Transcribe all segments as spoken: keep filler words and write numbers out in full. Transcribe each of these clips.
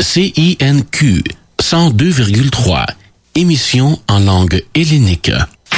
C I N Q cent deux virgule trois, émission en langue hellénique.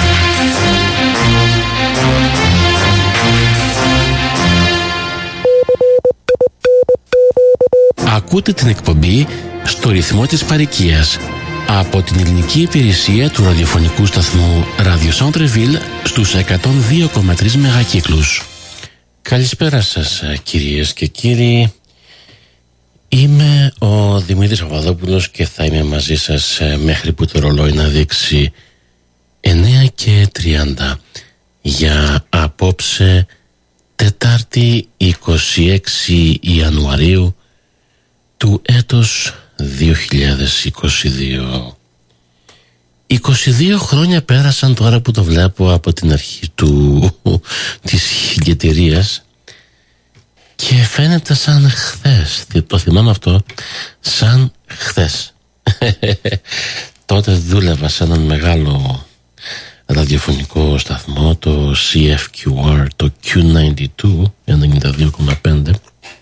Ακούτε την εκπομπή στο ρυθμό της παροικίας από την ελληνική υπηρεσία του ραδιοφωνικού σταθμού Radio Centreville στους εκατόν δύο κόμμα τρία μεγακύκλους. Καλησπέρα σας κυρίες και κύριοι. Είμαι ο Δημήτρης Παπαδόπουλος και θα είμαι μαζί σας μέχρι που το ρολόι να δείξει εννέα και τριάντα για απόψε Τετάρτη είκοσι έξι Ιανουαρίου του έτος δύο χιλιάδες είκοσι δύο. είκοσι δύο χρόνια πέρασαν τώρα που το βλέπω από την αρχή του, της χιλιετηρίας και φαίνεται σαν χθες. Το θυμάμαι αυτό σαν χθες. Τότε δούλευα σε έναν μεγάλο ραδιοφωνικό σταθμό, το σι εφ κιου αρ, το κιου ενενήντα δύο κόμμα πέντε.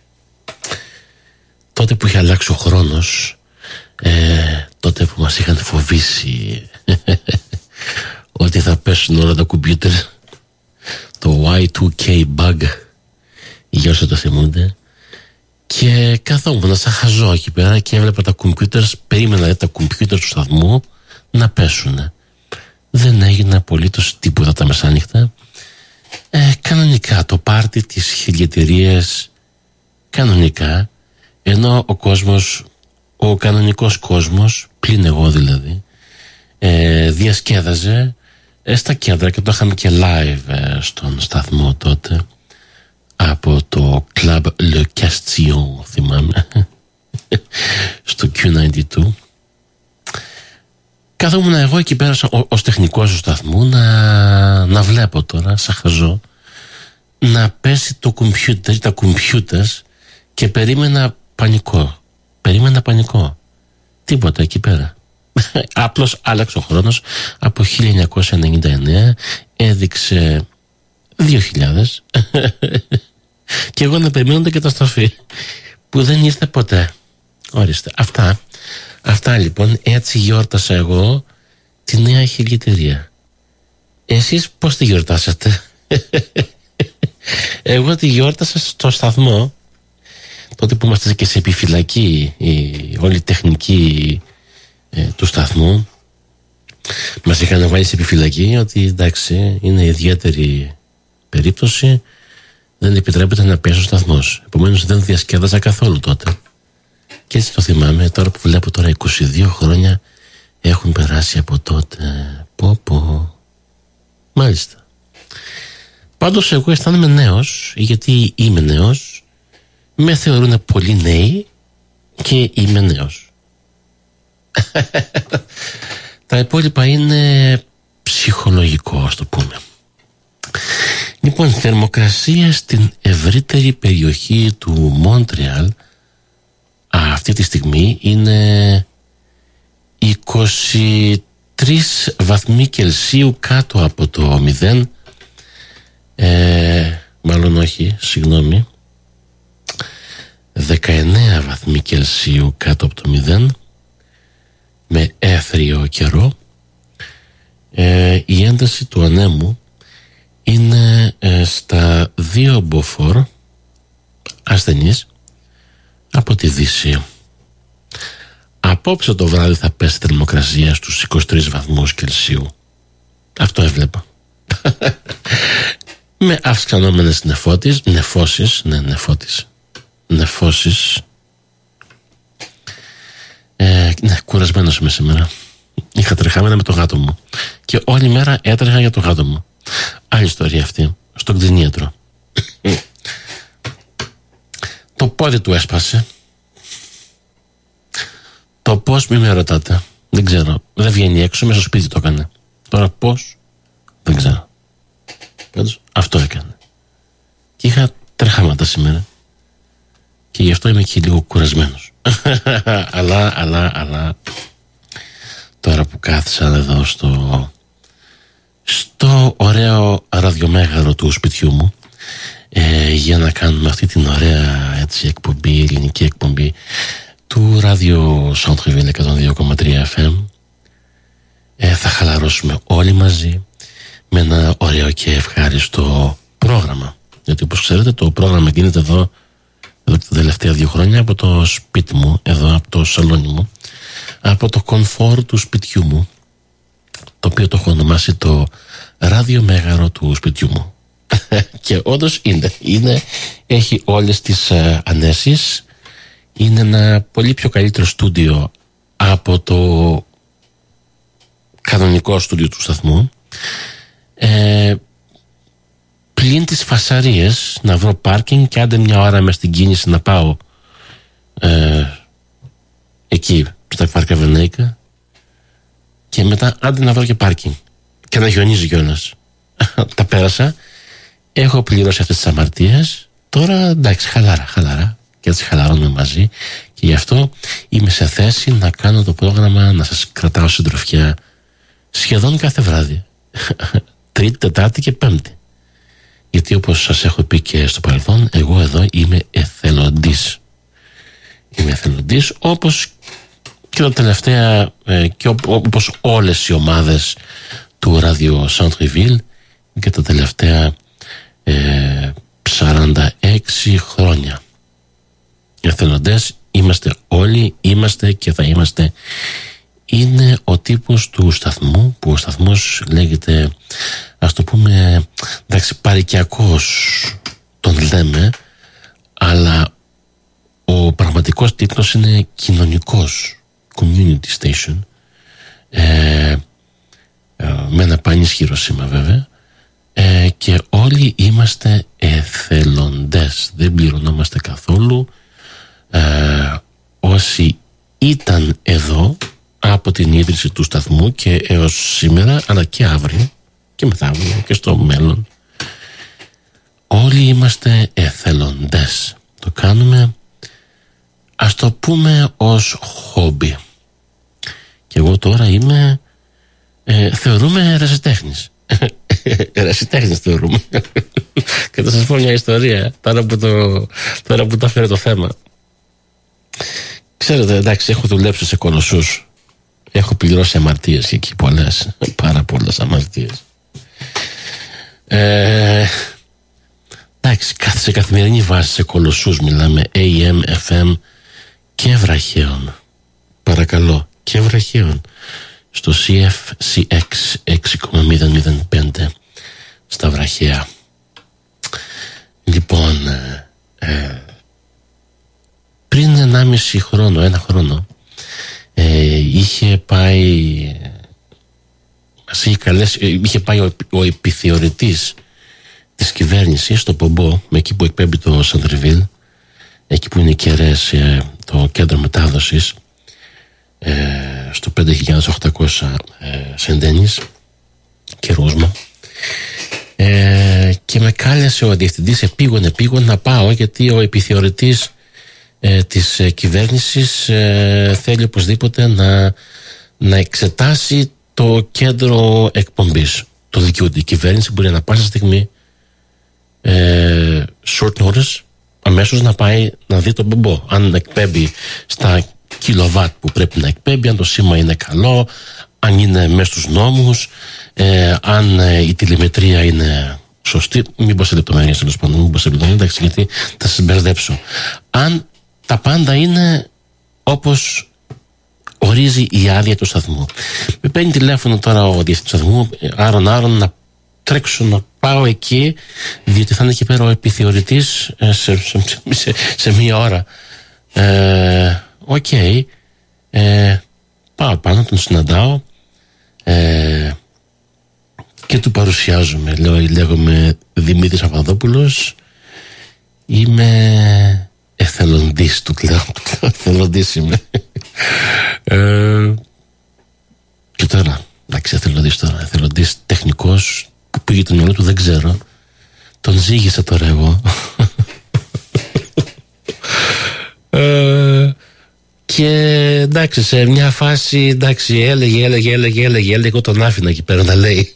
Τότε που είχε αλλάξει ο χρόνος, ε, τότε που μας είχαν φοβήσει ότι θα πέσουν όλα τα κομπιούτερ, το γουάι τού κέι bug, για όσο το θυμούνται, και καθόμουν σαν χαζό εκεί πέρα και έβλεπα τα κομπιούτερ, περίμενα τα κομπιούτερ του σταθμού να πέσουν. Δεν έγινε απολύτως τίποτα τα μεσάνυχτα. Ε, κανονικά το πάρτι της χιλιετηρίας, κανονικά, ενώ ο κόσμος, ο κανονικός κόσμος, πλην εγώ δηλαδή, ε, διασκέδαζε ε, στα κέντρα, και το είχαμε και live ε, στον σταθμό τότε από το Club Le Castillon, θυμάμαι, στο κιου ενενήντα δύο. Καθόμουν εγώ εκεί πέρα ως τεχνικός του σταθμού να, να βλέπω τώρα σαν χαζό να πέσει το κομπιούτερ, τα κομπιούτερς, και περίμενα πανικό. Περίμενα πανικό. Τίποτα εκεί πέρα. Απλώς άλλαξε ο χρόνος. Από χίλια εννιακόσια ενενήντα εννέα έδειξε δύο χιλιάδες και εγώ να περιμένω την καταστροφή που δεν ήρθε ποτέ. Ορίστε. Αυτά. Αυτά λοιπόν. Έτσι γιόρτασα εγώ τη νέα χιλιετηρία. Εσείς πώς τη γιορτάσατε? Εγώ τη γιόρτασα στο σταθμό, τότε που είμαστε και σε επιφυλακή, η όλη τεχνική ε, του σταθμού μας είχαν βάλει σε επιφυλακή ότι εντάξει, είναι ιδιαίτερη περίπτωση, δεν επιτρέπεται να πέσει ο σταθμός. Επομένως δεν διασκέδαζα καθόλου τότε. Και έτσι το θυμάμαι. Τώρα που βλέπω, τώρα είκοσι δύο χρόνια έχουν περάσει από τότε. Πω πω. Μάλιστα. Πάντως εγώ αισθάνομαι νέος, γιατί είμαι νέος. Με θεωρούν πολύ νέοι και είμαι νέος. Τα υπόλοιπα είναι ψυχολογικό, ας το πούμε. Λοιπόν, θερμοκρασία στην ευρύτερη περιοχή του Μόντρεαλ αυτή τη στιγμή είναι είκοσι τρεις βαθμοί Κελσίου κάτω από το μηδέν. ε, Μάλλον όχι, συγγνώμη, δεκαεννέα βαθμοί Κελσίου κάτω από το μηδέν, με έθριο καιρό. ε, Η ένταση του ανέμου είναι ε, στα δύο μποφόρ ασθενείς από τη Δύση. Απόψε το βράδυ θα πέσει θερμοκρασία στους είκοσι τρεις βαθμούς Κελσίου. Αυτό έβλεπα. Με αυξανόμενες νεφώτης, νεφώσεις, ναι, νεφώτης, νεφώσεις. Ε, ναι, κουρασμένος είμαι σήμερα. Είχα τρεχάμενα με το γάτο μου και όλη μέρα έτρεχα για το γάτο μου. Άλλη ιστορία αυτή, στον κτηνίατρο. Το πόδι του έσπασε. Το πώς, μη με ρωτάτε. Δεν ξέρω. Δεν βγαίνει έξω, μέσα στο σπίτι το έκανε. Τώρα πώς, δεν ξέρω. Πάντως αυτό έκανε. Και είχα τρεχάματα σήμερα. Και γι' αυτό είμαι και λίγο κουρασμένος. αλλά, αλλά, αλλά τώρα που κάθισα εδώ στο στο ωραίο ραδιομέγαρο του σπιτιού μου, ε, για να κάνουμε αυτή την ωραία έτσι εκπομπή, ελληνική εκπομπή, του ράδιο Centre Ville εκατόν δύο κόμμα τρία εφ εμ. ε, Θα χαλαρώσουμε όλοι μαζί με ένα ωραίο και ευχάριστο πρόγραμμα, γιατί όπως ξέρετε το πρόγραμμα γίνεται εδώ, εδώ και τα τελευταία δύο χρόνια από το σπίτι μου, εδώ από το σαλόνι μου, από το κομφόρ του σπιτιού μου, το οποίο το έχω ονομάσει το ράδιο μέγαρο του σπιτιού μου. Και όντως είναι, είναι έχει όλες τις uh, ανέσεις. Είναι ένα πολύ πιο καλύτερο στούντιο από το κανονικό στούντιο του σταθμού, ε, πλην τις φασαρίες να βρω πάρκινγκ και άντε μια ώρα μες στην κίνηση να πάω ε, εκεί στα Κβάρκα Βενέικα και μετά άντε να βρω και πάρκινγκ και να χιονίζει κιόλας. Τα πέρασα, έχω πληρώσει αυτές τις αμαρτίες, τώρα εντάξει, χαλάρα, χαλάρα και έτσι χαλαρώνουμε μαζί και γι' αυτό είμαι σε θέση να κάνω το πρόγραμμα, να σας κρατάω συντροφιά σχεδόν κάθε βράδυ, Τρίτη, Τετάρτη και Πέμπτη, γιατί όπως σας έχω πει και στο παρελθόν, εγώ εδώ είμαι εθελοντής. Είμαι εθελοντής όπως και τα τελευταία ε, και όπως όλες οι ομάδες του ράδιο Centre Ville και τα τελευταία ε, σαράντα έξι χρόνια. Εθελοντές είμαστε όλοι, είμαστε και θα είμαστε. Είναι ο τύπος του σταθμού, που ο σταθμός λέγεται, ας το πούμε, εντάξει, παροικιακός τον λέμε, αλλά ο πραγματικός τίτλος είναι κοινωνικός, community station, ε, ε, με ένα πανίσχυρο σήμα βέβαια, ε, και όλοι είμαστε εθελοντές, δεν πληρωνόμαστε καθόλου. Ε, όσοι ήταν εδώ από την ίδρυση του σταθμού και έως σήμερα, αλλά και αύριο και μεθαύριο και στο μέλλον, όλοι είμαστε εθελοντές. Το κάνουμε, ας το πούμε, ως χόμπι. Και εγώ τώρα είμαι ε, θεωρούμε ερασιτέχνης. Ερασιτέχνης θεωρούμε. Και θα σας πω μια ιστορία τώρα που το, τώρα που το έφερε το θέμα. Ξέρετε, εντάξει, έχω δουλέψει σε κολοσσούς. Έχω πληρώσει αμαρτίες και εκεί πολλές, πάρα πολλές αμαρτίες. Ε, εντάξει, σε καθημερινή βάση σε κολοσσούς μιλάμε, έι εμ, εφ εμ και βραχαίων. Παρακαλώ, και βραχαίων. Στο σι εφ σι εξ έξι κόμμα μηδέν μηδέν πέντε στα βραχαία. Λοιπόν, ε, ε, πριν ενάμιση χρόνο, ένα χρόνο, ε, είχε πάει, μας είχε καλέσει, είχε πάει ο, ο επιθεωρητής της κυβέρνησης στο Πομπό, με εκεί που εκπέμπει το Centre Ville, εκεί που είναι οι κεραίες, ε, το κέντρο μετάδοσης, ε, στο πέντε χιλιάδες οκτακόσια ε, Σεντένις και Ρούσμα, ε, και με κάλεσε ο διευθυντής επίγον επίγον να πάω, γιατί ο επιθεωρητής ε, της ε, κυβέρνησης ε, θέλει οπωσδήποτε να, να εξετάσει το κέντρο εκπομπής. Το δικαιούται η κυβέρνηση, μπορεί να πάσα στιγμή, ε, short notice, αμέσως να πάει να δει τον Πομπό, αν εκπέμπει στα κιλοβάτ που πρέπει να εκπέμπει, αν το σήμα είναι καλό, αν είναι μέσα στους νόμους, ε, αν ε, η τηλεμετρία είναι σωστή. Μην πω σε λεπτομέρειες, τέλος πάντων, μην πω σε λεπτομέρειες, εντάξει, γιατί θα σας μπερδέψω. Αν τα πάντα είναι όπως ορίζει η άδεια του σταθμού. Με παίρνει τηλέφωνο τώρα ο διευθυντής του σταθμού, άρον άρον να τρέξω να πάω εκεί, διότι θα είναι εκεί πέρα ο επιθεωρητής ε, σε, σε, σε, σε μία ώρα. Ε, Οκ, okay. ε, πάω πάνω, τον συναντάω, ε, και του παρουσιάζομαι. Λέω, λέγομαι Δημήτρης Παπαδόπουλος, είμαι εθελοντής, του λέω, εθελοντής είμαι. ε, και τώρα, εντάξει, εθελοντής τώρα, εθελοντής τεχνικός, που πήγε το μυαλό του δεν ξέρω, τον ζήγησα τώρα εγώ. ε, Και εντάξει, σε μια φάση, εντάξει, έλεγε, έλεγε, έλεγε, έλεγε, έλεγε, εγώ τον άφηνα εκεί πέρα να λέει.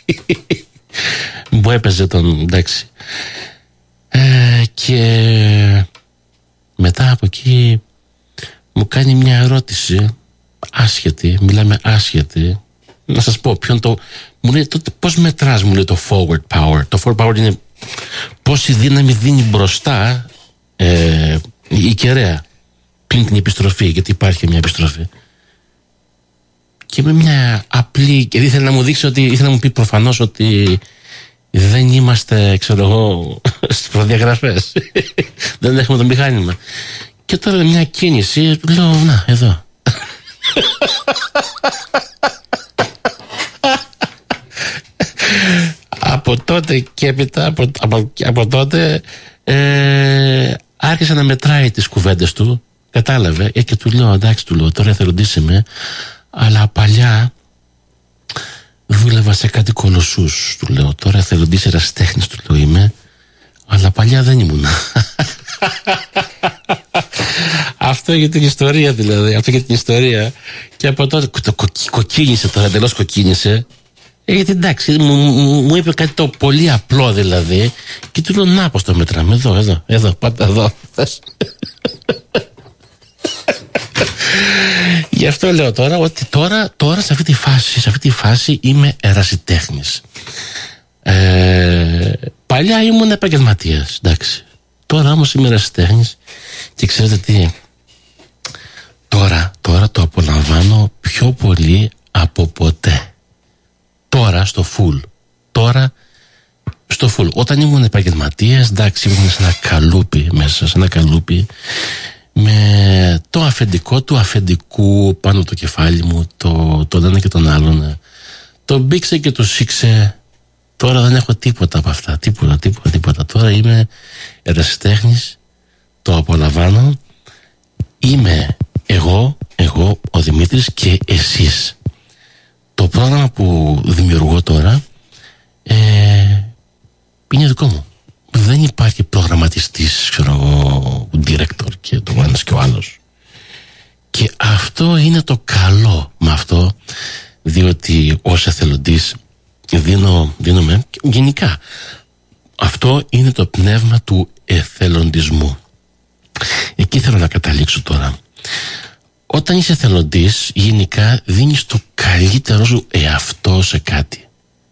Μου έπαιζε τον, εντάξει. Ε, και μετά από εκεί μου κάνει μια ερώτηση άσχετη, μιλάμε άσχετη. Να σας πω ποιον το... Μου λέει τότε πώς μετράς, μου λέει, το forward power. Το forward power είναι πόση δύναμη δίνει μπροστά ε, η κεραία πριν την επιστροφή, γιατί υπάρχει μια επιστροφή. Και με μια απλή... Και ήθελε να μου δείξει ότι... Ήθελε να μου πει προφανώς ότι δεν είμαστε, ξέρω εγώ, στις προδιαγραφές. Δεν έχουμε το μηχάνημα. Και τώρα με μια κίνηση λέω, να, εδώ. Από τότε και έπειτα, από, από, από τότε ε, άρχισε να μετράει τις κουβέντες του. Κατάλαβε, ε, και του λέω, εντάξει, του λέω, τώρα εθελοντής είμαι, αλλά παλιά δούλευα σε κάτι κολοσσούς, του λέω. Τώρα εθελοντής ερασιτέχνης, του λέω, είμαι, αλλά παλιά δεν ήμουνα. Αυτό για την ιστορία, δηλαδή. Αυτό για την ιστορία. Και από τότε το κο, κοκκίνησε τώρα, εντελώς κοκκίνησε. Ε, γιατί εντάξει, μου, μου, μου είπε κάτι το πολύ απλό, δηλαδή. Και του λέω, να, πως το μετράμε. Εδώ, εδώ, εδώ, πάτε εδώ. Γι' αυτό λέω τώρα ότι τώρα, τώρα σε αυτή τη φάση, σε αυτή τη φάση είμαι ερασιτέχνης. Ε, παλιά ήμουν επαγγελματίας, εντάξει. Τώρα όμως είμαι ερασιτέχνης και ξέρετε τι, τώρα, τώρα το απολαμβάνω πιο πολύ από ποτέ. Τώρα στο full, τώρα στο full. Όταν ήμουν επαγγελματίας, εντάξει, ήμουν σε ένα καλούπι μέσα, σε ένα καλούπι με το αφεντικό του αφεντικού πάνω από το κεφάλι μου, το, τον ένα και τον άλλον. Το μπήξε και το σήξε. Τώρα δεν έχω τίποτα από αυτά, τίποτα, τίποτα, τίποτα. Τώρα είμαι ερασιτέχνης, το απολαμβάνω. Είμαι εγώ, εγώ, ο Δημήτρης και εσείς. Το πρόγραμμα που δημιουργώ τώρα ε, είναι δικό μου. Δεν υπάρχει προγραμματιστής, ξέρω εγώ, director και το ένας και ο άλλος. Και αυτό είναι το καλό με αυτό, διότι ως εθελοντής δίνω, δίνομαι γενικά. Αυτό είναι το πνεύμα του εθελοντισμού. Εκεί θέλω να καταλήξω τώρα. Όταν είσαι εθελοντής, γενικά δίνεις το καλύτερο σου εαυτό σε κάτι.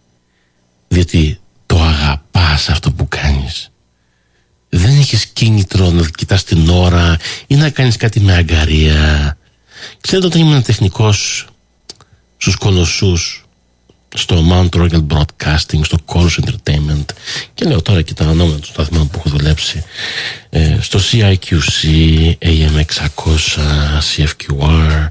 Διότι το αγαπάς αυτό που κάνεις. Δεν έχεις κίνητρο να κοιτάς την ώρα ή να κάνεις κάτι με αγκαρία. Ξέρετε, όταν ήμουν τεχνικός στους κολοσσούς, στο Mount Royal Broadcasting, στο Chorus Entertainment, και λέω τώρα και τα ονόματα των σταθμών που έχω δουλέψει, ε, στο σι άι κιου σι, έι εμ εξακόσια, σι εφ κιου αρ,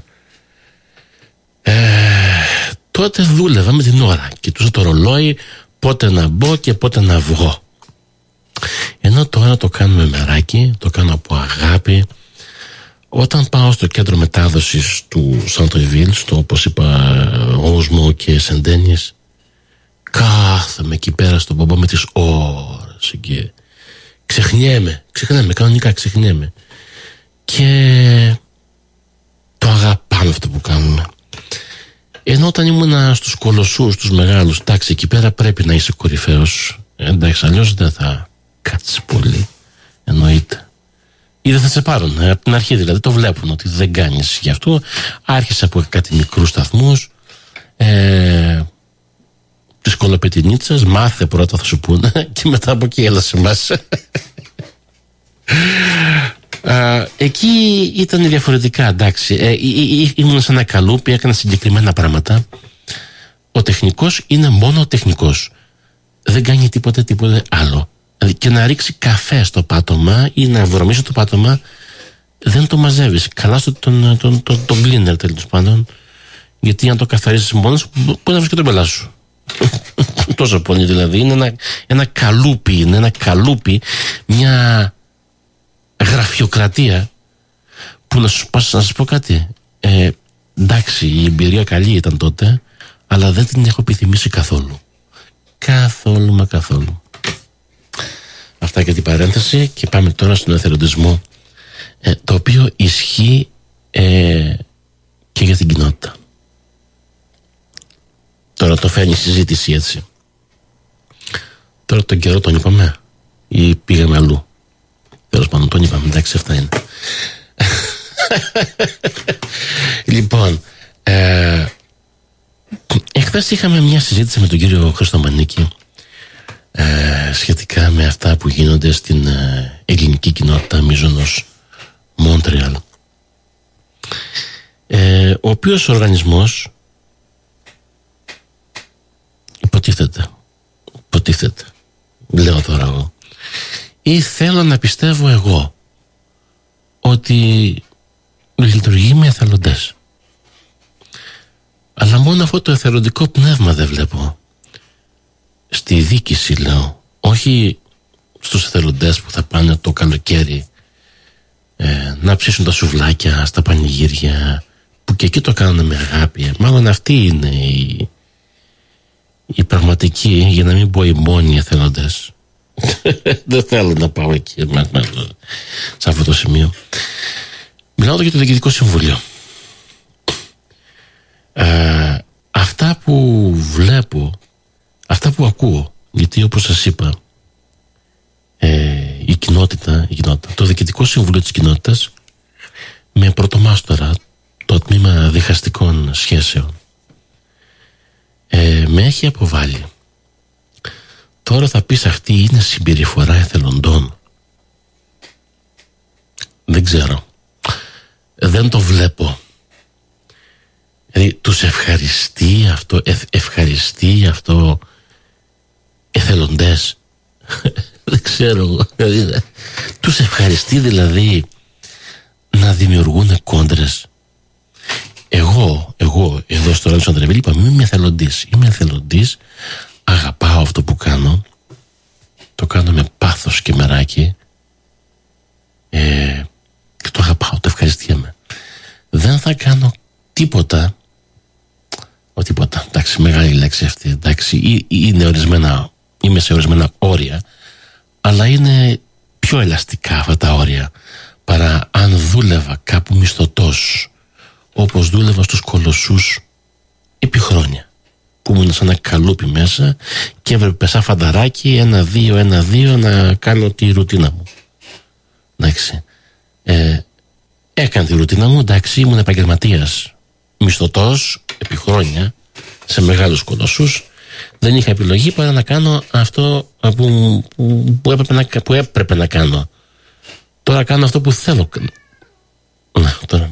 ε, τότε δούλευα με την ώρα, κοιτούσα το ρολόι πότε να μπω και πότε να βγω. Ενώ τώρα το κάνω με μεράκι, το κάνω από αγάπη. Όταν πάω στο κέντρο μετάδοσης του Σαντρεβίλ, στο, όπως είπα, Όσμο και Σεντένιες, κάθομαι εκεί πέρα στον πομπό με τις ώρες και ξεχνιέμαι, ξεχνιέμαι, κανονικά ξεχνιέμαι. Και το αγαπάμε αυτό που κάνουμε. Ενώ όταν ήμουν στους κολοσσούς, τους μεγάλους, εντάξει, εκεί πέρα πρέπει να είσαι κορυφαίος. Εντάξει, αλλιώς δεν θα κάτσεις πολύ, εννοείται. Ή δεν θα σε πάρουν, ε, από την αρχή δηλαδή το βλέπουν ότι δεν κάνεις. Γι' αυτό άρχισα από κάτι μικρούς σταθμούς, ε, της Κολοπετινίτσας, μάθε πρώτα θα σου πούνε και μετά από εκεί έλα σε εμάς. ε, εκεί ήταν διαφορετικά, εντάξει, ε, ή, ή, ήμουν σε ένα καλούπι, έκανα συγκεκριμένα πράγματα. Ο τεχνικός είναι μόνο ο τεχνικός, δεν κάνει τίποτε τίποτε άλλο. Και να ρίξει καφέ στο πάτωμα ή να βρωμίσει το πάτωμα, δεν το μαζεύεις. Καλά στο τον, τον, τον, τον cleaner, τέλος πάντων, γιατί αν το καθαρίσεις μόνος μπορεί να βρεις και τον πελά σου. Τόσο πολύ δηλαδή. Είναι ένα, ένα καλούπι, είναι ένα καλούπι, μια γραφειοκρατία που να σου, να σας πω κάτι, ε, εντάξει, η εμπειρία καλή ήταν τότε, αλλά δεν την έχω επιθυμήσει καθόλου. Καθόλου μα καθόλου. Αυτά για την παρένθεση και πάμε τώρα στον εθελοντισμό, ε, το οποίο ισχύει ε, και για την κοινότητα. Τώρα το φέρνει η συζήτηση έτσι. Τώρα τον καιρό τον είπαμε ή πήγαμε αλλού? Τέλος πάντων τον είπαμε, εντάξει, αυτά είναι. Λοιπόν, ε, εχθές είχαμε μια συζήτηση με τον κύριο Χριστομανίκη ε, σχετικά με αυτά που γίνονται στην ε, ελληνική κοινότητα μείζωνος Μόντρεαλ, ε, ο οποίος ο οργανισμός υποτίθεται υποτίθεται λέω τώρα εγώ, ή θέλω να πιστεύω εγώ, ότι λειτουργεί με εθελοντές. Αλλά μόνο αυτό το εθελοντικό πνεύμα δεν βλέπω στη διοίκηση, λέω. Όχι στους εθελοντές που θα πάνε το καλοκαίρι ε, να ψήσουν τα σουβλάκια στα πανηγύρια, που και εκεί το κάνουν με αγάπη. Μάλλον αυτή είναι η, η πραγματική, για να μην πω οι μόνοι εθελοντές. Δεν θέλω να πάω εκεί σε αυτό το σημείο. Μιλάω για το Διοικητικό Συμβούλιο. Ε, αυτά που βλέπω, αυτά που ακούω, γιατί όπως σας είπα, ε, η, κοινότητα, η κοινότητα, το Διοικητικό Συμβούλιο της κοινότητας, με πρωτομάστορα το τμήμα διχαστικών σχέσεων, ε, με έχει αποβάλει. Τώρα θα πεις αυτή είναι συμπεριφορά εθελοντών. Δεν ξέρω. Δεν το βλέπω. Δηλαδή τους ευχαριστεί αυτό, ευ, ευχαριστεί αυτό εθελοντές. Δεν ξέρω. Τους ευχαριστεί δηλαδή να δημιουργούν κόντρες. Εγώ, εγώ εδώ στο Ράδιο Σαντρεβίλ είπα, είμαι εθελοντής. Είμαι εθελοντής, αγαπάω αυτό που κάνω. Το κάνω με πάθος και μεράκι. Ε, και το αγαπάω, το ευχαριστιέμαι. Δεν θα κάνω τίποτα. Ο τίποτα, εντάξει, μεγάλη λέξη αυτή, εντάξει, ή, είναι ορισμένα, είμαι σε ορισμένα όρια, αλλά είναι πιο ελαστικά αυτά τα όρια παρά αν δούλευα κάπου μισθωτός, όπως δούλευα στους Κολοσσούς επί χρόνια, που ήμουν σαν ένα καλούπι μέσα και έπρεπε σαν φανταράκι ένα δύο, ένα δύο να κάνω τη ρουτίνα μου. Εντάξει. Ε, έκανα τη ρουτίνα μου, εντάξει, ήμουν επαγγελματίας μισθωτός επί χρόνια σε μεγάλους Κολοσσούς. Δεν είχα επιλογή παρά να κάνω αυτό που, που, που, έπρεπε, να, που έπρεπε να κάνω. Τώρα κάνω αυτό που θέλω. Να, τώρα,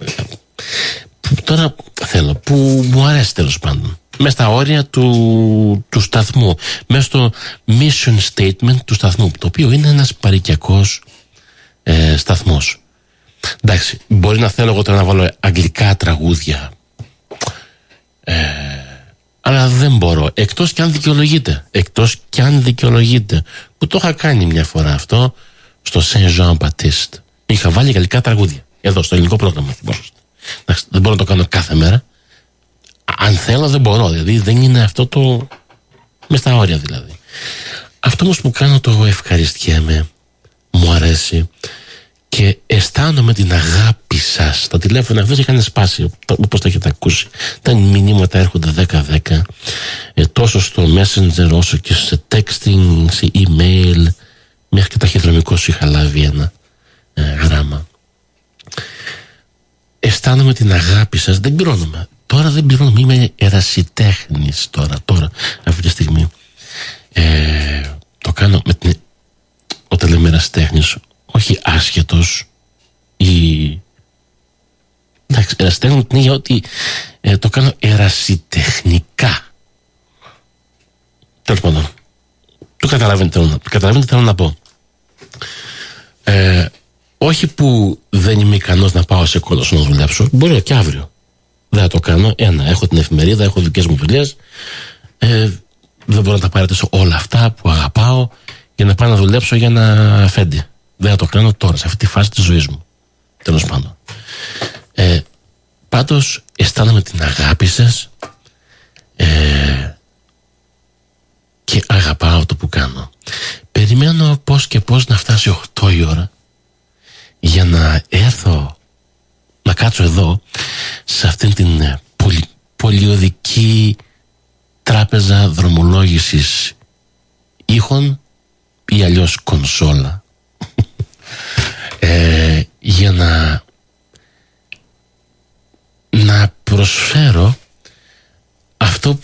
τώρα θέλω, που μου αρέσει τέλος πάντων. Μέσα στα όρια του, του σταθμού, μέσα στο mission statement του σταθμού, το οποίο είναι ένας παροικιακός ε, σταθμός. Εντάξει, μπορεί να θέλω εγώ τώρα να βάλω αγγλικά τραγούδια, ε, αλλά δεν μπορώ, εκτός κι αν δικαιολογείται, εκτός κι αν δικαιολογείται, που το είχα κάνει μια φορά αυτό στο Saint Jean Baptiste. Είχα βάλει γαλλικά τραγούδια εδώ στο ελληνικό πρόγραμμα. Εντάξει, δεν μπορώ να το κάνω κάθε μέρα. Αν θέλω δεν μπορώ, δηλαδή δεν είναι αυτό το μες στα όρια δηλαδή. Αυτό όμως που κάνω το ευχαριστιέμαι, μου αρέσει και αισθάνομαι την αγάπη σας. Τα τηλέφωνα αυτές είχαν σπάσει, όπως τα έχετε ακούσει. Τα μηνύματα έρχονται δέκα δέκα, ε, τόσο στο Messenger όσο και σε texting, σε email, μέχρι και ταχυδρομικός είχα λάβει ένα ε, γράμμα. Αισθάνομαι την αγάπη σας, δεν πληρώνομαι. Τώρα δεν πληρώνομαι, είμαι ερασιτέχνης τώρα, τώρα, αυτή τη στιγμή. Ε, το κάνω με την, όταν λέμε ερασιτέχνης, όχι άσχετος ή... Εντάξει, ερασιτέχνη είναι για ότι ε, το κάνω ερασιτεχνικά. Τέλος πάντων, το καταλαβαίνετε, θέλω, καταλαβαίνετε θέλω να πω. Ε, όχι που δεν είμαι ικανός να πάω σε Κόλοσσο να δουλέψω, μπορώ και αύριο. Δεν θα το κάνω. Ένα, έχω την εφημερίδα, έχω δικές μου δουλειές. Ε, δεν μπορώ να τα παρατήσω όλα αυτά που αγαπάω για να πάω να δουλέψω για ένα αφέντη. Δεν θα το κάνω τώρα, σε αυτή τη φάση της ζωής μου. Τέλος πάντων. Ε, πάντως, αισθάνομαι την αγάπη σας ε, και αγαπάω το που κάνω. Περιμένω πώς και πώς να φτάσει οκτώ η ώρα για να έρθω να κάτσω εδώ σε αυτήν την πολυ, πολυωδική τράπεζα δρομολόγησης ήχων ή αλλιώς κονσόλα ε, για να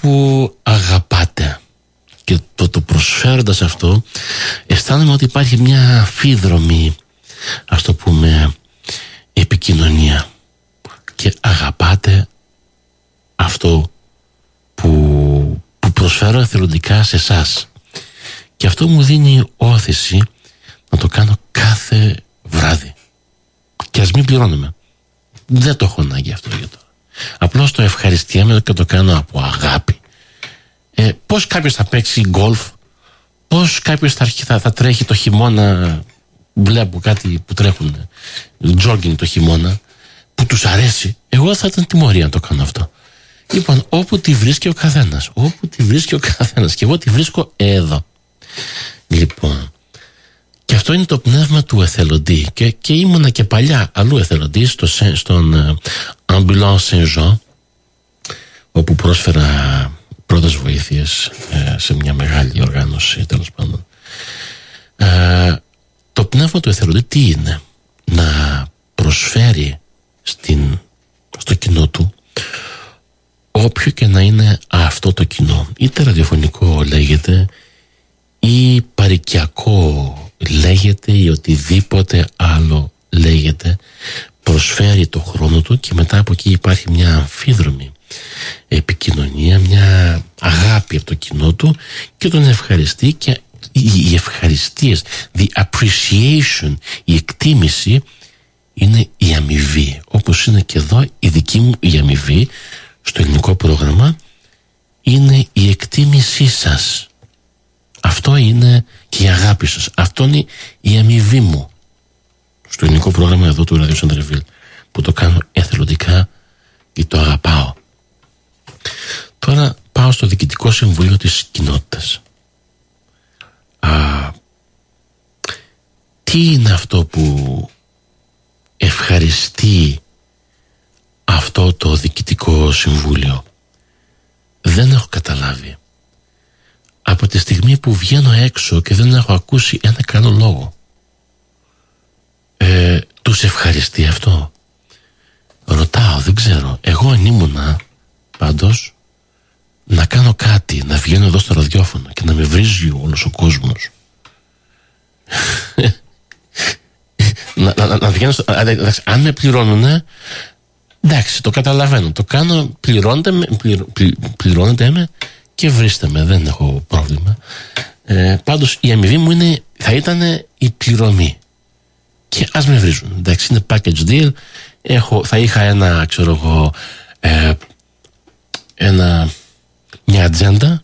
που αγαπάτε. Και το, το προσφέροντας αυτό, αισθάνομαι ότι υπάρχει μια αμφίδρομη, ας το πούμε, επικοινωνία. Και αγαπάτε αυτό που, που προσφέρω εθελοντικά σε εσάς. Και αυτό μου δίνει όθηση να το κάνω κάθε βράδυ. Και ας μην πληρώνουμε. Δεν το έχω ανάγκη αυτό για τώρα. Απλώς το ευχαριστιέμαι και το κάνω από αγάπη. Ε, πώς κάποιος θα παίξει γκολφ, πώς κάποιος θα, θα, θα τρέχει το χειμώνα, βλέπω κάτι που τρέχουν τζόγκινγκ το χειμώνα, που τους αρέσει. Εγώ θα ήταν τιμωρία να το κάνω αυτό. Λοιπόν, όπου τη βρίσκει ο καθένας, όπου τη βρίσκει ο καθένας, και εγώ τη βρίσκω εδώ. Λοιπόν, και αυτό είναι το πνεύμα του εθελοντή. Και, και ήμουνα και παλιά αλλού εθελοντή, στο, στον uh, Ambulance Saint-Jean, όπου πρόσφερα πρώτες βοήθειες ε, σε μια μεγάλη οργάνωση, τέλος πάντων. Ε, το πνεύμα του εθελοντή τι είναι? Να προσφέρει στην, στο κοινό του, όποιο και να είναι αυτό το κοινό, είτε ραδιοφωνικό λέγεται ή παροικιακό λέγεται ή οτιδήποτε άλλο λέγεται, προσφέρει το χρόνο του και μετά από εκεί υπάρχει μια αμφίδρομη επικοινωνία, μια αγάπη από το κοινό του και τον ευχαριστεί, και οι ευχαριστίες, the appreciation, η εκτίμηση είναι η αμοιβή, όπως είναι και εδώ η δική μου η αμοιβή στο ελληνικό πρόγραμμα, είναι η εκτίμησή σας. Αυτό είναι και η αγάπη σας. Αυτό είναι η αμοιβή μου στο ελληνικό πρόγραμμα εδώ του Ραδιό Σαντρεβίλ, που το κάνω εθελοντικά και το αγαπάω. Τώρα πάω στο Διοικητικό Συμβούλιο της Κοινότητας. Α, τι είναι αυτό που ευχαριστεί αυτό το Διοικητικό Συμβούλιο? Δεν έχω καταλάβει. Από τη στιγμή που βγαίνω έξω και δεν έχω ακούσει ένα καλό λόγο, ε, τους ευχαριστεί αυτό? Ρωτάω, δεν ξέρω. Εγώ αν ήμουνα πάντως να κάνω κάτι, να βγαίνω εδώ στο ραδιόφωνο και να με βρίζει όλος ο κόσμος, να, να, να βγαίνω στο, αν με πληρώνουνε, εντάξει, το καταλαβαίνω, το κάνω, πληρώνετε με, πληρω, πλη, πληρώνετε με και βρίστε με, δεν έχω πρόβλημα. Ε, πάντως η αμοιβή μου είναι, θα ήταν η πληρωμή. Και ας με βρίζουν, εντάξει, είναι package deal. Έχω, θα είχα ένα, ξέρω εγώ, ε, ένα, μια ατζέντα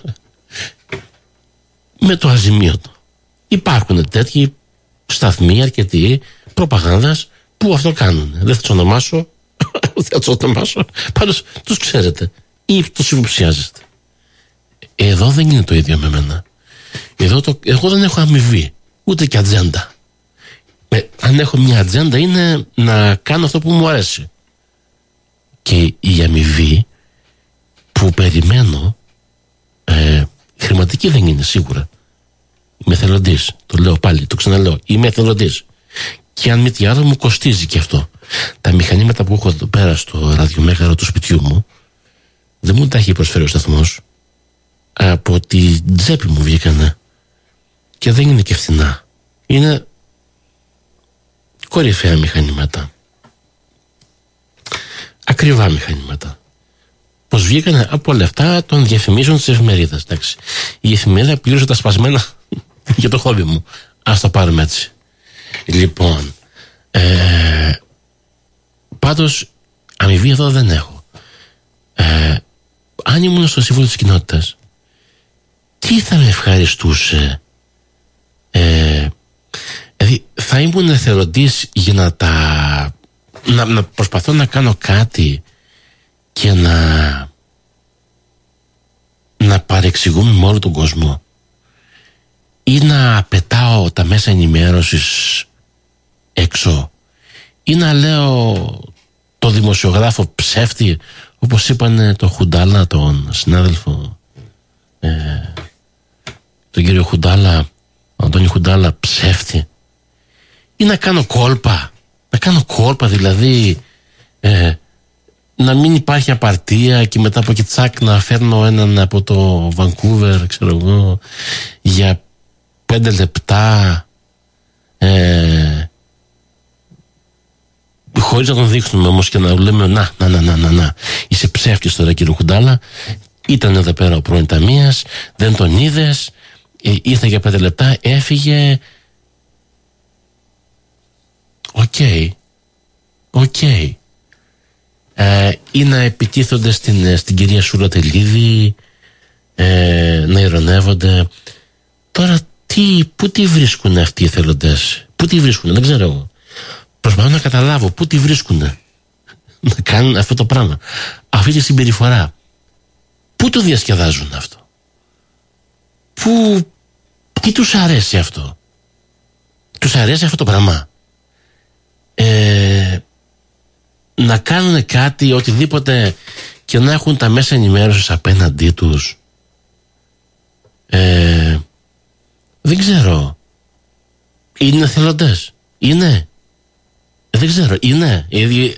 με το αζημίωτο. Υπάρχουν τέτοιοι σταθμοί αρκετοί προπαγάνδας που αυτό κάνουν. Δεν θα τους ονομάσω, δεν θα τους ονομάσω, πάντως τους ξέρετε ή τους υποψιάζεστε. Εδώ δεν είναι το ίδιο με μένα. Εδώ το, εγώ δεν έχω αμοιβή, ούτε και ατζέντα. Ε, αν έχω μια ατζέντα είναι να κάνω αυτό που μου αρέσει. Και η αμοιβή που περιμένω, ε, χρηματική δεν είναι σίγουρα. Είμαι εθελοντής, το λέω πάλι, το ξαναλέω, είμαι εθελοντής. Και αν μη τι άλλο μου κοστίζει και αυτό. Τα μηχανήματα που έχω εδώ πέρα στο ραδιομέγαρο του σπιτιού μου δεν μου τα έχει προσφέρει ο σταθμός. Από την τσέπη μου βγήκανε. Και δεν είναι και φθηνά. Είναι κορυφαία μηχανήματα. Ακριβά μηχανήματα. Πως βγήκανε από λεφτά των διαφημίσεων της εφημερίδας. Εντάξει. Η εφημερίδα πλήρωσε τα σπασμένα για το χόμπι μου. Ας το πάρουμε έτσι. Λοιπόν, ε, πάντως αμοιβή εδώ δεν έχω. Ε, αν ήμουν στο Συμβούλιο της Κοινότητας, τι θα με ευχαριστούσε? Ε, δηλαδή θα ήμουν εθελοντής για να τα να, να προσπαθώ να κάνω κάτι και να να παρεξηγούμε με όλο τον κόσμο, ή να πετάω τα μέσα ενημέρωσης έξω, ή να λέω το δημοσιογράφο ψεύτη, όπως είπανε το Χουντάλα, τον συνάδελφο, ε, τον κύριο Χουντάλα, Αντώνη Χουντάλα, ψεύτη, ή να κάνω κόλπα, να κάνω κόλπα δηλαδή, ε, να μην υπάρχει απαρτία και μετά από εκεί τσάκ να φέρνω έναν από το Vancouver, ξέρω εγώ, για πέντε λεπτά, ε, χωρίς να τον δείχνουμε όμως και να λέμε να, να, να, να, να, να. Είσαι ψεύτης τώρα κύριε Χουντάλα, ήταν εδώ πέρα ο πρώην ταμείας, δεν τον είδες, ε, ήρθε για πέντε λεπτά, έφυγε. Οκ, okay. οκ. Okay. Ε, ή να επιτίθονται στην, στην κυρία Σούρα Τελίδη, ε, να ειρωνεύονται. Τώρα τι, πού τη βρίσκουν αυτοί οι εθελοντές, πού τη βρίσκουν, δεν ξέρω εγώ. Προσπαθώ να καταλάβω πού τη βρίσκουν να κάνουν αυτό το πράγμα, αυτή τη συμπεριφορά. Πού το διασκεδάζουν αυτό, πού, τι τους αρέσει αυτό, τους αρέσει αυτό το πράγμα, ε, να κάνουν κάτι, οτιδήποτε, και να έχουν τα μέσα ενημέρωσης απέναντί τους. ε, δεν ξέρω, είναι εθελοντές, είναι, δεν ξέρω, είναι ήδη...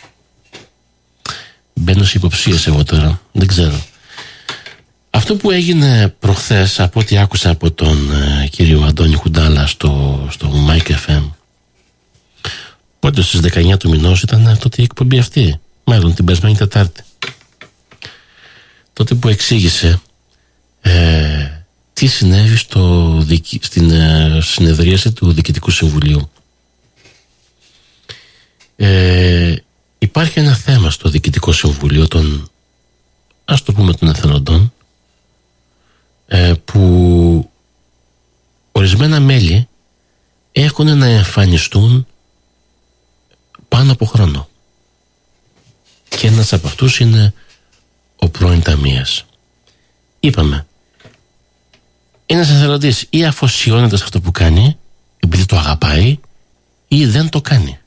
Μπαίνω σε υποψίες εγώ τώρα, δεν ξέρω. Αυτό που έγινε προχθές, από ό,τι άκουσα από τον ε, κύριο Αντώνη Χουντάλα στο, στο Mike εφ εμ, πότε στις δεκαεννιά του μηνός ήταν τότε η εκπομπή αυτή, μάλλον την περασμένη Τετάρτη, τότε που εξήγησε ε, τι συνέβη στο, στην ε, συνεδρίαση του Διοικητικού Συμβουλίου. Ε, υπάρχει ένα θέμα στο Διοικητικό Συμβούλιο των, ας το πούμε, των εθελοντών, ε, που ορισμένα μέλη έχουν να εμφανιστούν πάνω από χρόνο, και ένας από αυτούς είναι ο πρώην ταμείας. Είπαμε, ένας εθελοντής ή αφοσιώνεται σε αυτό που κάνει επειδή το αγαπάει, ή δεν το κάνει.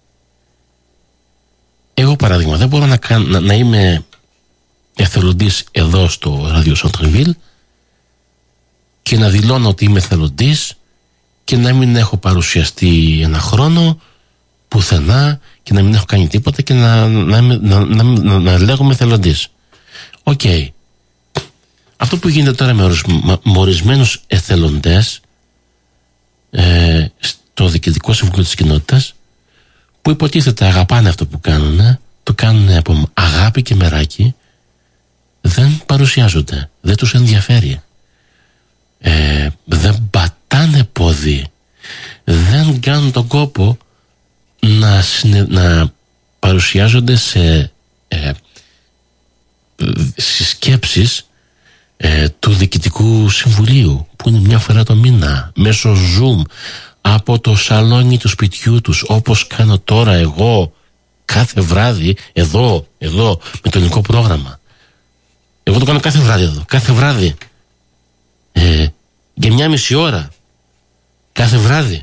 Εγώ παράδειγμα δεν μπορώ να, κάνω, να, να είμαι εθελοντής εδώ στο ράδιο Σοντρεβίλ και να δηλώνω ότι είμαι εθελοντής και να μην έχω παρουσιαστεί ένα χρόνο πουθενά και να μην έχω κάνει τίποτα και να, να, να, να, να, να λέγομαι εθελοντής. Οκ. Okay. Αυτό που γίνεται τώρα με, με ορισμένους εθελοντές ε, στο Διοικητικό Συμβούλιο της Κοινότητας, που υποτίθεται αγαπάνε αυτό που κάνουν, το κάνουν από αγάπη και μεράκι, δεν παρουσιάζονται, δεν τους ενδιαφέρει, ε, δεν πατάνε πόδι, δεν κάνουν τον κόπο να, συνε, να παρουσιάζονται σε ε, συσκέψεις ε, του Διοικητικού Συμβουλίου, που είναι μια φορά το μήνα, μέσω Zoom, από το σαλόνι του σπιτιού τους, όπως κάνω τώρα εγώ κάθε βράδυ εδώ, εδώ με το ελληνικό πρόγραμμα. Εγώ το κάνω κάθε βράδυ εδώ, κάθε βράδυ ε, για μια μισή ώρα κάθε βράδυ.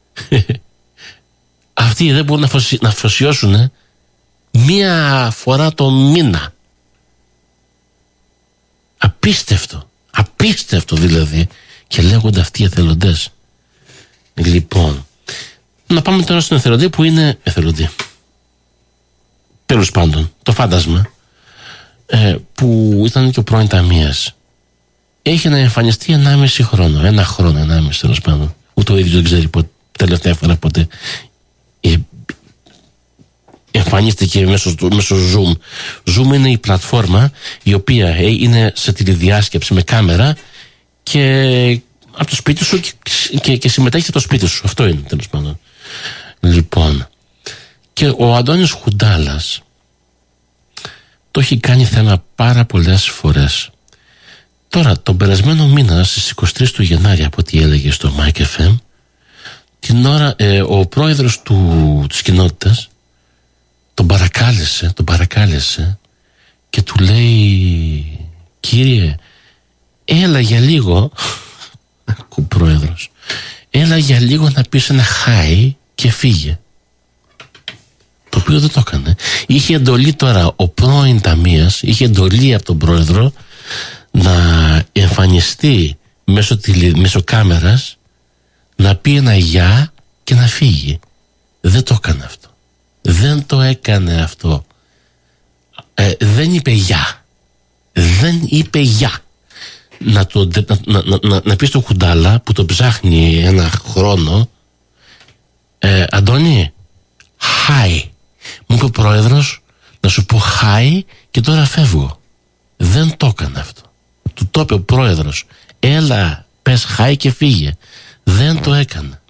Αυτοί δεν μπορούν να αφοσιώσουν μία φορά το μήνα. Απίστευτο, απίστευτο δηλαδή, και λέγονται αυτοί οι εθελοντές. Λοιπόν, να πάμε τώρα στον εθελοντή που είναι εθελοντή. Τέλος πάντων, το φάντασμα ε, που ήταν και ο πρώην ταμείας έχει να εμφανιστεί ενάμιση χρόνο, ένα χρόνο, ενάμιση τέλος πάντων. Ούτε ο ίδιος δεν ξέρει πότε, τελευταία φορά πότε ε, εμφανίστηκε μέσω, μέσω Zoom. Zoom είναι η πλατφόρμα η οποία ε, είναι σε τηλεδιάσκεψη με κάμερα και από το σπίτι σου και, και, και συμμετέχει από το σπίτι σου. Αυτό είναι τέλος πάντων. Λοιπόν, και ο Αντώνης Χουντάλας το έχει κάνει θέμα πάρα πολλές φορές. Τώρα, τον περασμένο μήνα στις είκοσι τρεις του Γενάρη, από ό,τι έλεγε στο Mike εφ εμ, την ώρα ε, ο πρόεδρος του, της κοινότητας τον παρακάλεσε, τον παρακάλεσε και του λέει, κύριε, έλα για λίγο, ο πρόεδρος, έλα για λίγο να πεις ένα χάι και φύγε. Το οποίο δεν το έκανε. Είχε εντολή τώρα ο πρώην ταμείας, είχε εντολή από τον πρόεδρο να εμφανιστεί μέσω, τηλε, μέσω κάμερας, να πει ένα γεια και να φύγει. Δεν το έκανε αυτό. Δεν το έκανε αυτό. ε, δεν είπε γεια. Δεν είπε γεια. Να, το, να, να, να, να πει στο Κουντάλα που το ψάχνει ένα χρόνο, ε, Αντώνη, hi. Μου είπε ο πρόεδρος να σου πω hi και τώρα φεύγω. Δεν το έκανε αυτό. Του το είπε ο πρόεδρος, έλα πες hi και φύγε. Δεν το έκανε.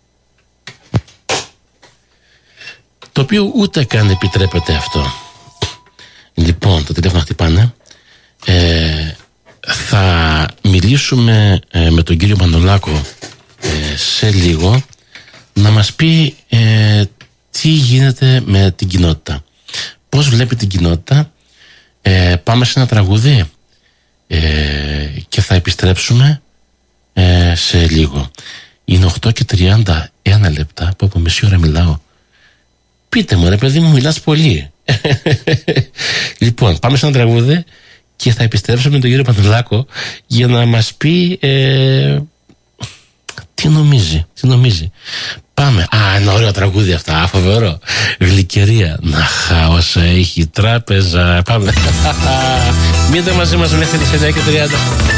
Το οποίο ούτε καν επιτρέπεται αυτό. Λοιπόν, τα τηλέφωνα χτυπάνε. ε, Θα μιλήσουμε ε, με τον κύριο Μανολάκο ε, σε λίγο, να μας πει ε, τι γίνεται με την κοινότητα, πώς βλέπει την κοινότητα. ε, Πάμε σε ένα τραγούδι ε, και θα επιστρέψουμε ε, σε λίγο. Είναι οκτώ και τριάντα ένα λεπτά, που από μισή ώρα μιλάω. Πείτε μου ρε παιδί μου, μιλάς πολύ. Λοιπόν, πάμε σε ένα τραγούδι και θα επιστρέψουμε με τον κύριο Μανολάκο για να μας πει ε, τι νομίζει, τι νομίζει. Πάμε. Α, ένα ωραίο τραγούδι αυτά, φοβερό. Γλυκερία. Να χάος έχει τράπεζα. Πάμε. Μείνετε μαζί μας μέχρι τις εννιά και τριάντα.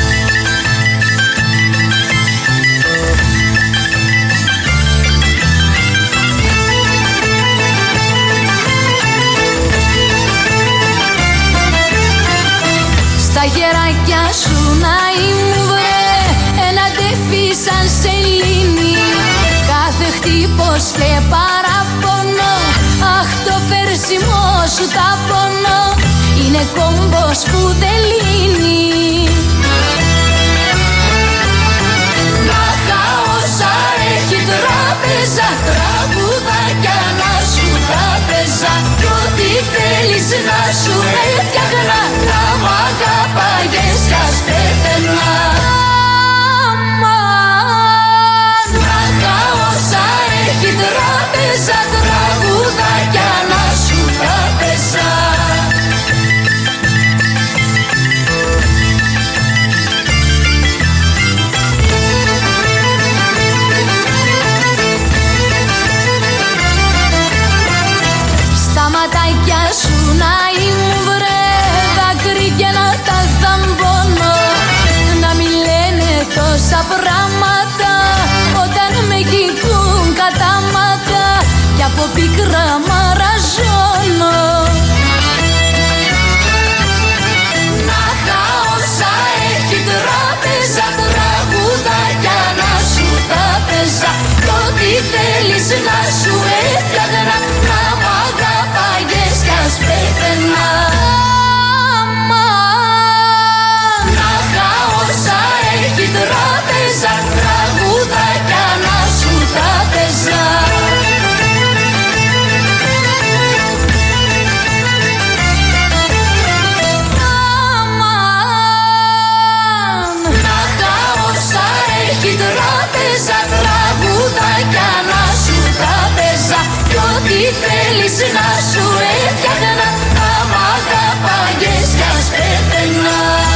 Τα γεράκια σου να ήμουν βρε, ένα τεφί σαν σελήνη. Κάθε χτύπος και παραπονό, αχ το φέρσιμό σου τα πονώ, είναι κόμπος που δεν λύνει. Να όσα έχει τράπεζα, τραγουδάκια να σου τράπεζα, κι ό,τι θέλεις να σου έφτιαχνα, να μ' αγαπάγες κι ας πέθαινα. Να όσα έχει τράπεζα, τραγουδάκια να σου τράπεζα. Στα ματάκια σου να ήμουν βρε, δάκρυ και να τα δαμπώνω, να μην λένε τόσα πράγματα όταν με κοιτούν κατάματα κι από πίκρα μαραζώνω. Να όσα έχει τράπεζα, τραγουδάκια να σου τράπεζα, κι ό,τι θέλεις να σου έφτιαχνα, να μ' αγαπάγες κι ας πέθαινα. Τράπεζα, τραγουδάκια να σου τράπεζα. Να όσα έχει τράπεζα, τραγουδάκια να σου τράπεζα, κι ό,τι θέλεις να σου έφτιαχνα, να μ' αγαπάγες κι ας πέθαινα.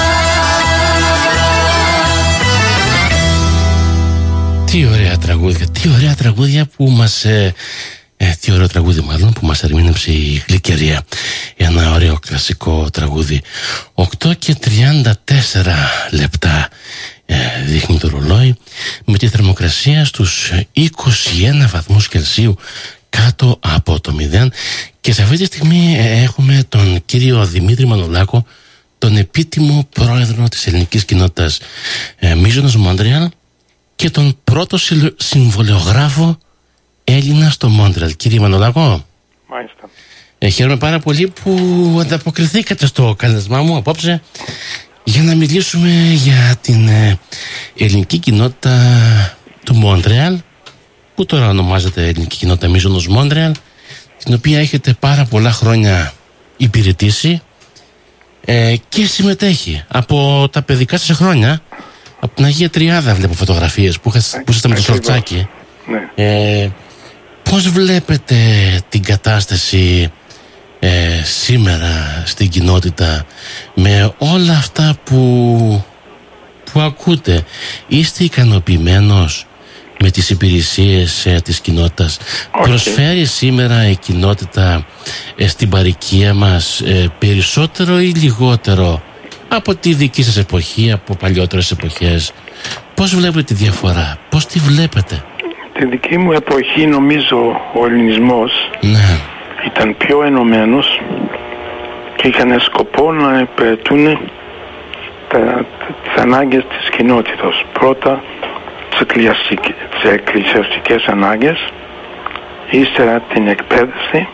Τι ωραία τραγούδια, τι ωραία τραγούδια που μας... Ε, ε, τι ωραίο τραγούδι μάλλον που μας ερμήνευσε η Γλυκερία. Ένα ωραίο κλασικό τραγούδι. οκτώ και τριάντα τέσσερα λεπτά ε, δείχνει το ρολόι, με τη θερμοκρασία στους είκοσι ένα βαθμούς Κελσίου κάτω από το μηδέν. Και σε αυτή τη στιγμή ε, έχουμε τον κύριο Δημήτρη Μανολάκο, τον επίτιμο πρόεδρο της ελληνικής κοινότητας ε, Μίζωνος Μόντρεαλ και τον πρώτο συμβολιογράφο Έλληνα στο Μόντρεαλ. Κύριε Μανολάκο, μάλιστα. Ε, χαίρομαι πάρα πολύ που ανταποκριθήκατε στο κάλεσμά μου απόψε για να μιλήσουμε για την ε, ελληνική κοινότητα του Μόντρεαλ, που τώρα ονομάζεται Ελληνική Κοινότητα Μίζωνος Μόντρεαλ, την οποία έχετε πάρα πολλά χρόνια υπηρετήσει ε, και συμμετέχει από τα παιδικά σας χρόνια. Από την Αγία Τριάδα βλέπω φωτογραφίες που, που είσαστε με το Σολτσάκι. Ναι. Ε, πώς βλέπετε την κατάσταση ε, σήμερα στην κοινότητα με όλα αυτά που, που ακούτε? Είστε ικανοποιημένος με τις υπηρεσίες ε, της κοινότητας. Okay. Προσφέρει σήμερα η κοινότητα ε, στην παροικία μας ε, περισσότερο ή λιγότερο από τη δική σας εποχή, από παλιότερες εποχές? Πώς βλέπετε τη διαφορά, πώς τη βλέπετε? Τη δική μου εποχή νομίζω ο ελληνισμός ναι. ήταν πιο ενωμένος και είχαν σκοπό να υπηρετούν τις ανάγκες της κοινότητας. Πρώτα τις εκκλησιαστικές ανάγκες, ύστερα την εκπαίδευση,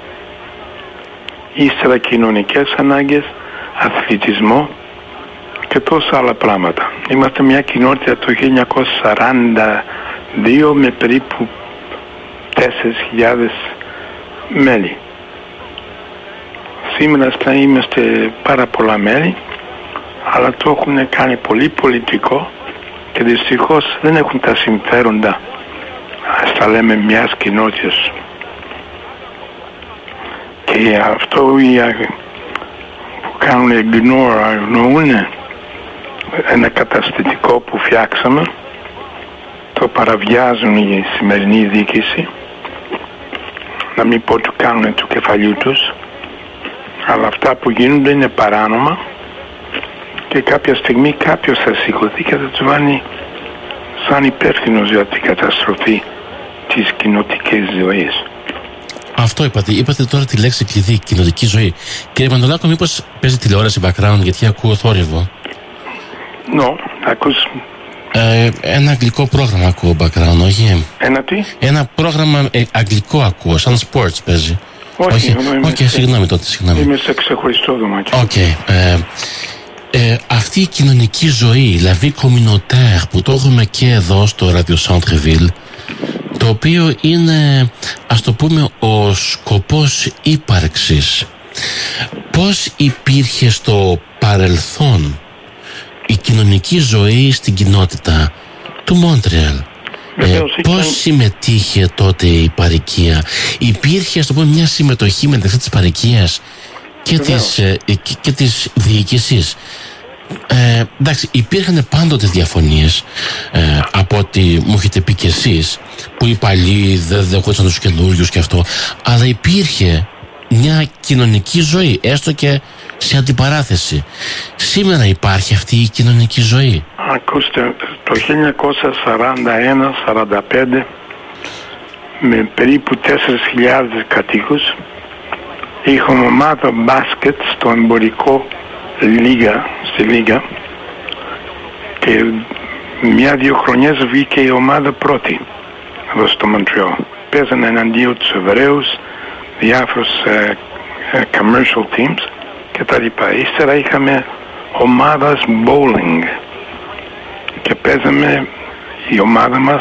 ύστερα κοινωνικές ανάγκες, αθλητισμό και τόσα άλλα πράγματα. Είμαστε μια κοινότητα το χίλια εννιακόσια σαράντα δύο με περίπου τέσσερις χιλιάδες μέλη. Σήμερα θα είμαστε πάρα πολλά μέλη, αλλά το έχουν κάνει πολύ πολιτικό και δυστυχώς δεν έχουν τα συμφέροντα, ας τα λέμε, μιας κοινότητας. Και αυτό που κάνουν ignore, αγνοούν ένα καταστατικό που φτιάξαμε, το παραβιάζουν η σημερινή διοίκηση, να μην πω του κάνουν του κεφαλιού τους, αλλά αυτά που γίνονται είναι παράνομα και κάποια στιγμή κάποιος θα σηκωθεί και θα του βάλει σαν υπεύθυνος για την καταστροφή της κοινοτικής ζωής. Αυτό είπατε. Είπατε τώρα τη λέξη κλειδί, κοινοτική ζωή. Κύριε Μανολάκο, μήπως παίζει τηλεόραση background, γιατί ακούω θόρυβο? No, ακούς... Ε, ένα αγγλικό πρόγραμμα ακούω background, όχι? Ένα τι? Ένα πρόγραμμα ε, αγγλικό ακούω, σαν sports παίζει. Όχι, όχι, όχι, okay, συγγνώμη τότε, συγγνώμη. Είμαι σε ξεχωριστό δωμάτιο. Οκ. Okay, ε, ε, αυτή η κοινωνική ζωή, δηλαδή communautaire, που το έχουμε και εδώ στο Radio Centre-Ville, το οποίο είναι, ας το πούμε, ο σκοπός ύπαρξης. Πώς υπήρχε στο παρελθόν η κοινωνική ζωή στην κοινότητα του Μόντρεαλ? Ε, πώς συμμετείχε τότε η παροικία? Υπήρχε, ας το πούμε, μια συμμετοχή μεταξύ της παροικίας και της, ε, και, και της διοίκησης? Ε, εντάξει, υπήρχαν πάντοτε διαφωνίες, ε, από ό,τι μου έχετε πει και εσείς, που οι παλιοί δεν δεχόντουσαν τους καινούριους και αυτό, αλλά υπήρχε μια κοινωνική ζωή, έστω και σε αντιπαράθεση. Σήμερα υπάρχει αυτή η κοινωνική ζωή? Ακούστε, το χίλια εννιακόσια σαράντα ένα σαράντα πέντε με περίπου τέσσερις χιλιάδες κατοίκους είχαμε ομάδα μπάσκετ στο εμπορικό Λίγα, στη Λίγα, και μια-δύο χρονιές βγήκε η ομάδα πρώτη εδώ στο Μοντρεάλ. Παίζανε εναντίον τους Εβραίους, διάφορους uh, uh, commercial teams και τα λοιπά. Ύστερα είχαμε ομάδας bowling και παίζαμε, η ομάδα μας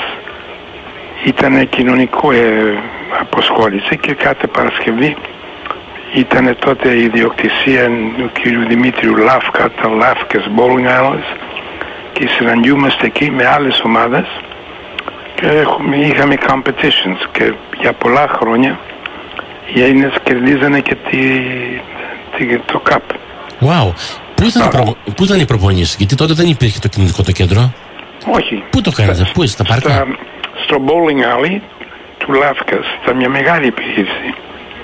ήταν κοινωνικό ε, αποσχόληση και κάθε Παρασκευή ήταν τότε η ιδιοκτησία του κ. Δημήτριου Λάφκα, τα Λάφκες Bowling Islands, και συναντιούμαστε εκεί με άλλες ομάδες και έχουμε, είχαμε competitions και για πολλά χρόνια οι Έλληνες κερδίζανε και τη, τη, το Cup. Wow. Πού ήταν, προ... Πού ήταν η προπονήση? Γιατί τότε δεν υπήρχε το κοινωνικό το κέντρο. Όχι. Πού το κάνετε, πού είστε, στα πάρκα? Στο bowling alley του Λάφκας. Ήταν μια μεγάλη επιχείρηση.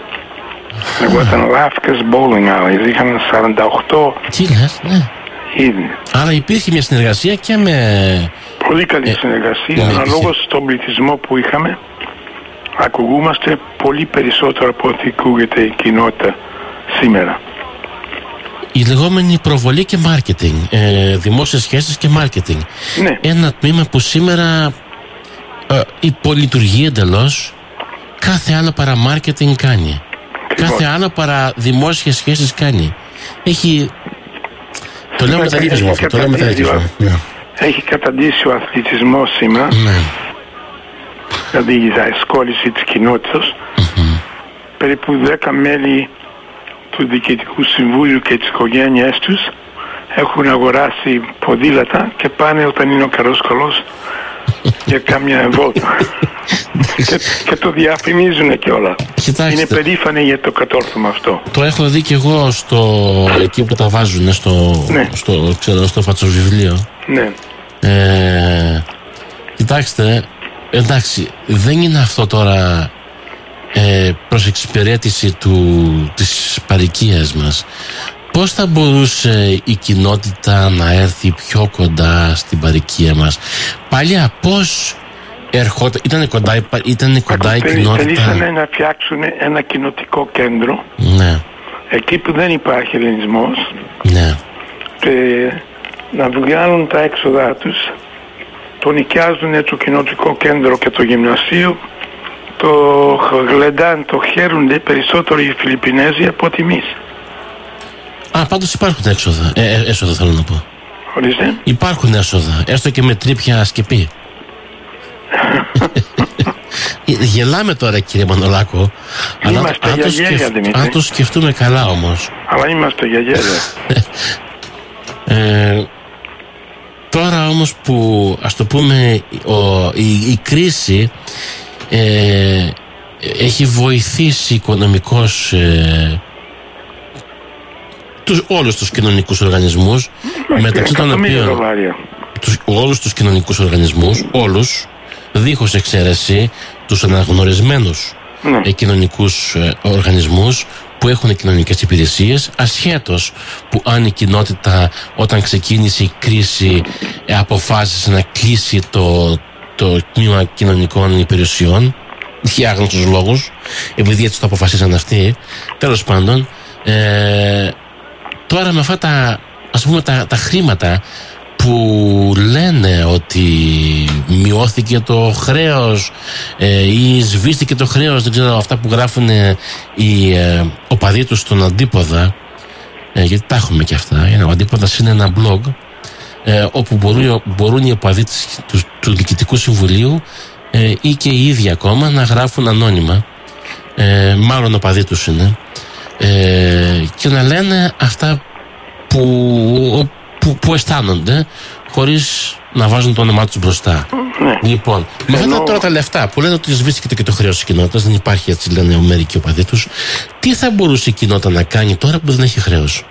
Εγώ ήταν Λάφκας bowling alley. Είχαν σαράντα οκτώ. Τι λες, ναι. Ήδη. Άρα υπήρχε μια συνεργασία και με... Πολύ καλή συνεργασία, ε, αναλόγως στον πληθυσμό που είχαμε. Ακουγούμαστε πολύ περισσότερο από ό,τι ακούγεται η κοινότητα σήμερα. Η λεγόμενη προβολή και μάρκετινγκ, ε, δημόσιες σχέσεις και μάρκετινγκ. Ναι. Ένα τμήμα που σήμερα ε, υπολειτουργεί εντελώς. Κάθε άλλο παρά μάρκετινγκ κάνει. Ακριβώς. Κάθε άλλο παρά δημόσιες σχέσεις κάνει. Έχει... Το λέω μεταλήφισμα αυτό, το λέω μεταλήφισμα. Έχει καταντήσει ο αθλητισμός σήμερα. Ναι. Δηλαδή η δασκόληση της κοινότητας. Mm-hmm. Περίπου δέκα μέλη του Διοικητικού Συμβούλου και τις οικογένειές τους έχουν αγοράσει ποδήλατα και πάνε όταν είναι ο καλός καλός για κάμια βόλτα. και, και το διαφημίζουν κιόλα. Είναι περήφανοι για το κατόρθωμα αυτό. Το έχω δει κι εγώ στο, εκεί που τα βάζουν στο, ναι. στο, ξέρω, στο φατσοβιβλίο. Ναι. Ε, κοιτάξτε, εντάξει, δεν είναι αυτό τώρα ε, προς εξυπηρέτηση του, της παροικίας μας. Πώς θα μπορούσε η κοινότητα να έρθει πιο κοντά στην παροικία μας? Παλιά πώς ερχόταν, ήταν κοντά, ήταν κοντά η κοινότητα? Θέλησαν να φτιάξουν ένα κοινοτικό κέντρο, ναι, εκεί που δεν υπάρχει ελληνισμός, ναι, και να βγάλουν τα έξοδά τους. Το νοικιάζουν το κοινοτικό κέντρο και το γυμνασίο, το γλεντάν, το χαίρονται περισσότερο οι Φιλιππινέζοι από ότι εμείς. Α, πάντως υπάρχουν έξοδα, ε, ε, έσοδα θέλω να πω. Ορίστε. Υπάρχουν έσοδα, έστω και με τρίπια σκεπή. Γελάμε τώρα, κύριε Μανολάκο, αλλά Είμαστε αν το, γιαγέλια, σκεφ... αν το σκεφτούμε καλά όμως. Αλλά είμαστε γιαγέλια. ε, τώρα όμως που, ας το πούμε, ο, η, η κρίση ε, έχει βοηθήσει οικονομικώς ε, τους, όλους τους κοινωνικούς οργανισμούς, μεταξύ των οποίων τους, όλους τους κοινωνικούς οργανισμούς, όλους, δίχως εξαίρεση, τους αναγνωρισμένους ναι. ε, κοινωνικούς ε, οργανισμούς που έχουν κοινωνικές υπηρεσίες, ασχέτως που αν η κοινότητα όταν ξεκίνησε η κρίση ε, αποφάσισε να κλείσει το, το τμήμα κοινωνικών υπηρεσιών για άγνωστους λόγους, επειδή έτσι το αποφασίσαν αυτοί. Τέλος πάντων, ε, τώρα με αυτά τα, ας πούμε, τα, τα χρήματα που λένε ότι μειώθηκε το χρέος ε, ή σβήστηκε το χρέος, δεν ξέρω, αυτά που γράφουν ε, οι ε, οπαδοί τους στον Αντίποδα, ε, γιατί τα έχουμε και αυτά. Ο Αντίποδας είναι ένα blog ε, όπου μπορούν, μπορούν οι οπαδοί του, του Διοικητικού Συμβουλίου ε, ή και οι ίδιοι ακόμα να γράφουν ανώνυμα, ε, μάλλον οπαδοί τους είναι, ε, και να λένε αυτά που Που, που αισθάνονται, χωρίς να βάζουν το όνομά τους μπροστά. Ναι. Λοιπόν, με αυτά Ενώ... τώρα τα λεφτά που λένε ότι σβήστηκε και το χρέος της κοινότητας, δεν υπάρχει, έτσι λένε μερικοί οπαδοί τους, τι θα μπορούσε η κοινότητα να κάνει τώρα που δεν έχει χρέος?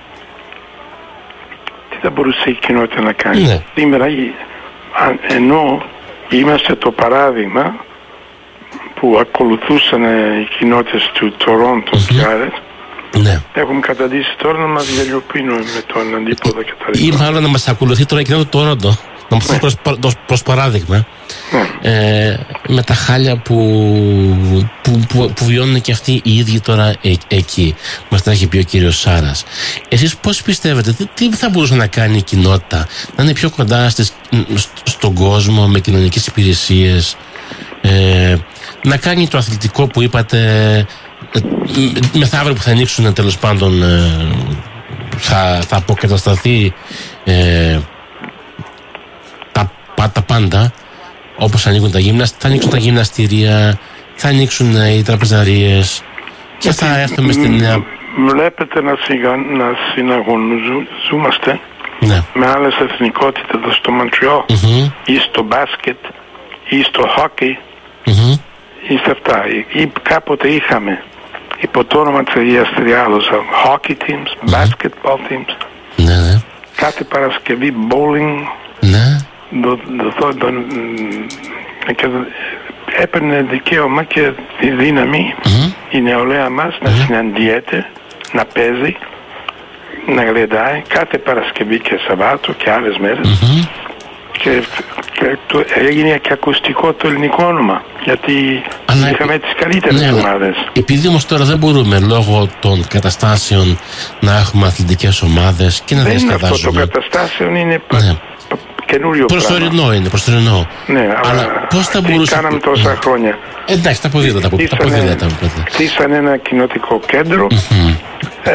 Τι θα μπορούσε η κοινότητα να κάνει? Ναι. Σήμερα, ενώ είμαστε το παράδειγμα που ακολουθούσαν οι κοινότητες του Τορόντο mm-hmm. και άλλες, ναι. Έχουμε καταντήσει τώρα να μας γελιοποιούν με τον Αντίποδα και τα λοιπά. Ή μάλλον να μας ακολουθεί τώρα και το Τόροντο, να μας ναι. προς, προς παράδειγμα, ναι. ε, με τα χάλια που, που, που, που βιώνουν και αυτοί οι ίδιοι τώρα ε, εκεί. Μας τα έχει πει ο κύριος Σάρας. Εσείς πώς πιστεύετε, τι, τι θα μπορούσε να κάνει η κοινότητα, να είναι πιο κοντά στις, στον κόσμο με κοινωνικές υπηρεσίες, ε, να κάνει το αθλητικό που είπατε, μεθαύριο που θα ανοίξουν, τέλος πάντων, ε, θα, θα αποκατασταθεί ε, τα, τα πάντα, όπως ανοίγουν τα γυμναστήρια, θα ανοίξουν τα γυμναστήρια, θα ανοίξουν ε, οι τραπεζαρίες και θα έρθουμε στην νέα. Βλέπετε να, σιγα, να συναγωνιζόμαστε ναι. με άλλες εθνικότητες εδώ στο Μοντρεάλ mm-hmm. ή στο μπάσκετ ή στο χόκι mm-hmm. ή σε αυτά. Ή κάποτε είχαμε υπό το όνομα της Αγίας Τριάδος hockey teams, mm-hmm. basketball teams, ναι, ναι. κάθε Παρασκευή bowling, ναι. δο, δο, δο, δο, και έπαιρνε δικαίωμα και τη δύναμη mm-hmm. η νεολαία μας mm-hmm. να συναντιέται, να παίζει, να γλεντάει κάθε Παρασκευή και Σαββάτο και άλλες μέρες mm-hmm. και, και το, έγινε και ακουστικό το ελληνικό όνομα, γιατί αλλά είχαμε επί... τις καλύτερες ναι, ομάδες. Επειδή όμως τώρα δεν μπορούμε λόγω των καταστάσεων να έχουμε αθλητικές ομάδες και να δεν διασκεδάζουμε. Αυτό το καταστάσεων είναι ναι. καινούριο προσωρινό πράγμα. είναι, προσωρινό. Ναι, αλλά, αλλά πώς θα μπορούσε... κάναμε τόσα ναι. χρόνια. Εντάξει, τα ποδήλατα. Χτίσανε ένα κοινοτικό κέντρο. Mm-hmm. Ε,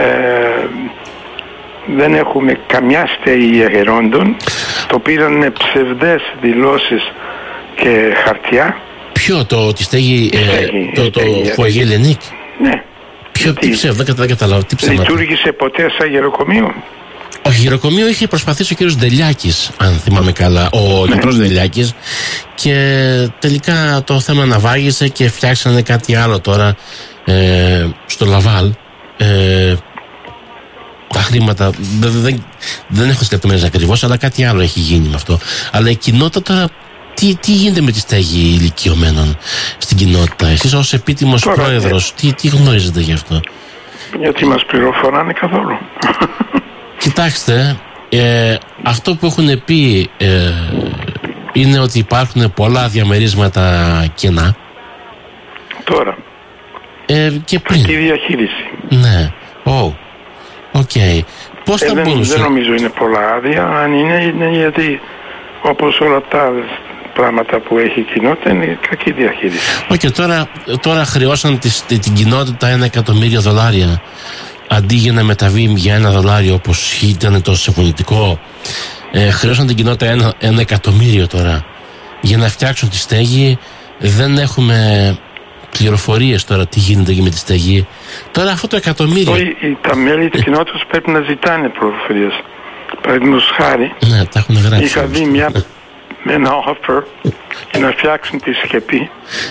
δεν έχουμε καμιά στέγη αγερόντων. Το πήραν ψευδές δηλώσεις και χαρτιά. Ποιο, το τη στέγη, στέγη ε, το, το Φωαγέ Λενίκ? Ναι. Ποιο, τι ψεύδο, δεν καταλάβω. Λειτουργήσε ποτέ σαν γεροκομείο? Όχι, γεροκομείο είχε προσπαθήσει ο κύριος Ντελιάκης, αν θυμάμαι καλά, ο γιατρός Ντελιάκης, και τελικά το θέμα ναυάγησε και φτιάξανε κάτι άλλο τώρα ε, στο Λαβάλ. Ε, τα χρήματα δεν, δεν, δεν έχω τις λεπτομέρειες ακριβώς, αλλά κάτι άλλο έχει γίνει με αυτό. Αλλά η κοινότητα τώρα Τι, τι γίνεται με τη στέγη ηλικιωμένων στην κοινότητα? Εσείς ως επίτιμος Τώρα, πρόεδρος, ε... τι, τι γνωρίζετε γι' αυτό? Γιατί μας πληροφοράνε καθόλου. Κοιτάξτε, ε, αυτό που έχουν πει ε, είναι ότι υπάρχουν πολλά διαμερίσματα κενά. Τώρα. Ε, και πριν. Αυτή η διαχείριση. Ναι. Oh. Οκ. Okay. Πώς ε, θα δεν, μπορούσε... δεν νομίζω είναι πολλά άδεια. Αν είναι, είναι γιατί όπως όλα τα πράγματα που έχει η κοινότητα είναι κακή διαχείριση. Οκ, okay, τώρα, τώρα χρεώσαν τις, την κοινότητα ένα εκατομμύριο δολάρια αντί για να μεταβεί για ένα δολάριο όπως ήταν το συμφωνητικό. Ε, χρεώσαν την κοινότητα ένα, ένα εκατομμύριο τώρα για να φτιάξουν τη στέγη. Δεν έχουμε πληροφορίες τώρα τι γίνεται με τη στέγη. Τώρα αυτό το εκατομμύριο... Το, οι, τα μέλη της κοινότητας πρέπει να ζητάνε πληροφορίες. Παραδείγματος χάρη, ναι, τα έχουν γράψει. Είχα δει μια, με ένα offer για να φτιάξουν τη σκεπή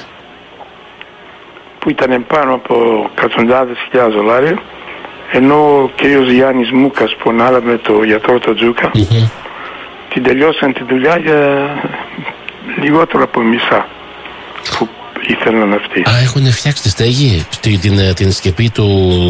που ήταν πάνω από εκατοντάδες χιλιάδες δολάρια, ενώ ο κ. Γιάννης Μούκας που ανάλαβε το γιατρό το Τζούκα mm-hmm. την τελειώσαν τη δουλειά για λιγότερο από μισά που ήθελαν αυτοί. Α, έχουν φτιάξει τη στέγη, την, την, την σκεπή του...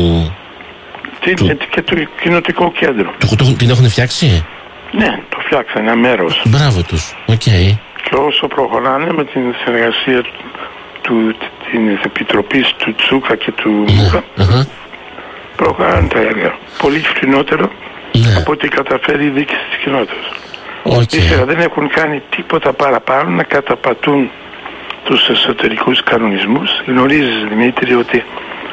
Την, του... και το κοινοτικό κέντρο. Το, το, την έχουν φτιάξει? Ναι, το φτιάξαν ένα μέρος. Μπράβο τους, οκ. Okay. Και όσο προχωράνε με την συνεργασία του, της Επιτροπής του Τσούκα και του Μούκα, uh-huh. προχωράνε τα έργα. Πολύ φθηνότερο ναι. από ό,τι καταφέρει η διοίκηση της κοινότητας. Okay. Ύστερα δεν έχουν κάνει τίποτα παραπάνω να καταπατούν τους εσωτερικούς κανονισμούς. Γνωρίζεις, Δημήτρη, ότι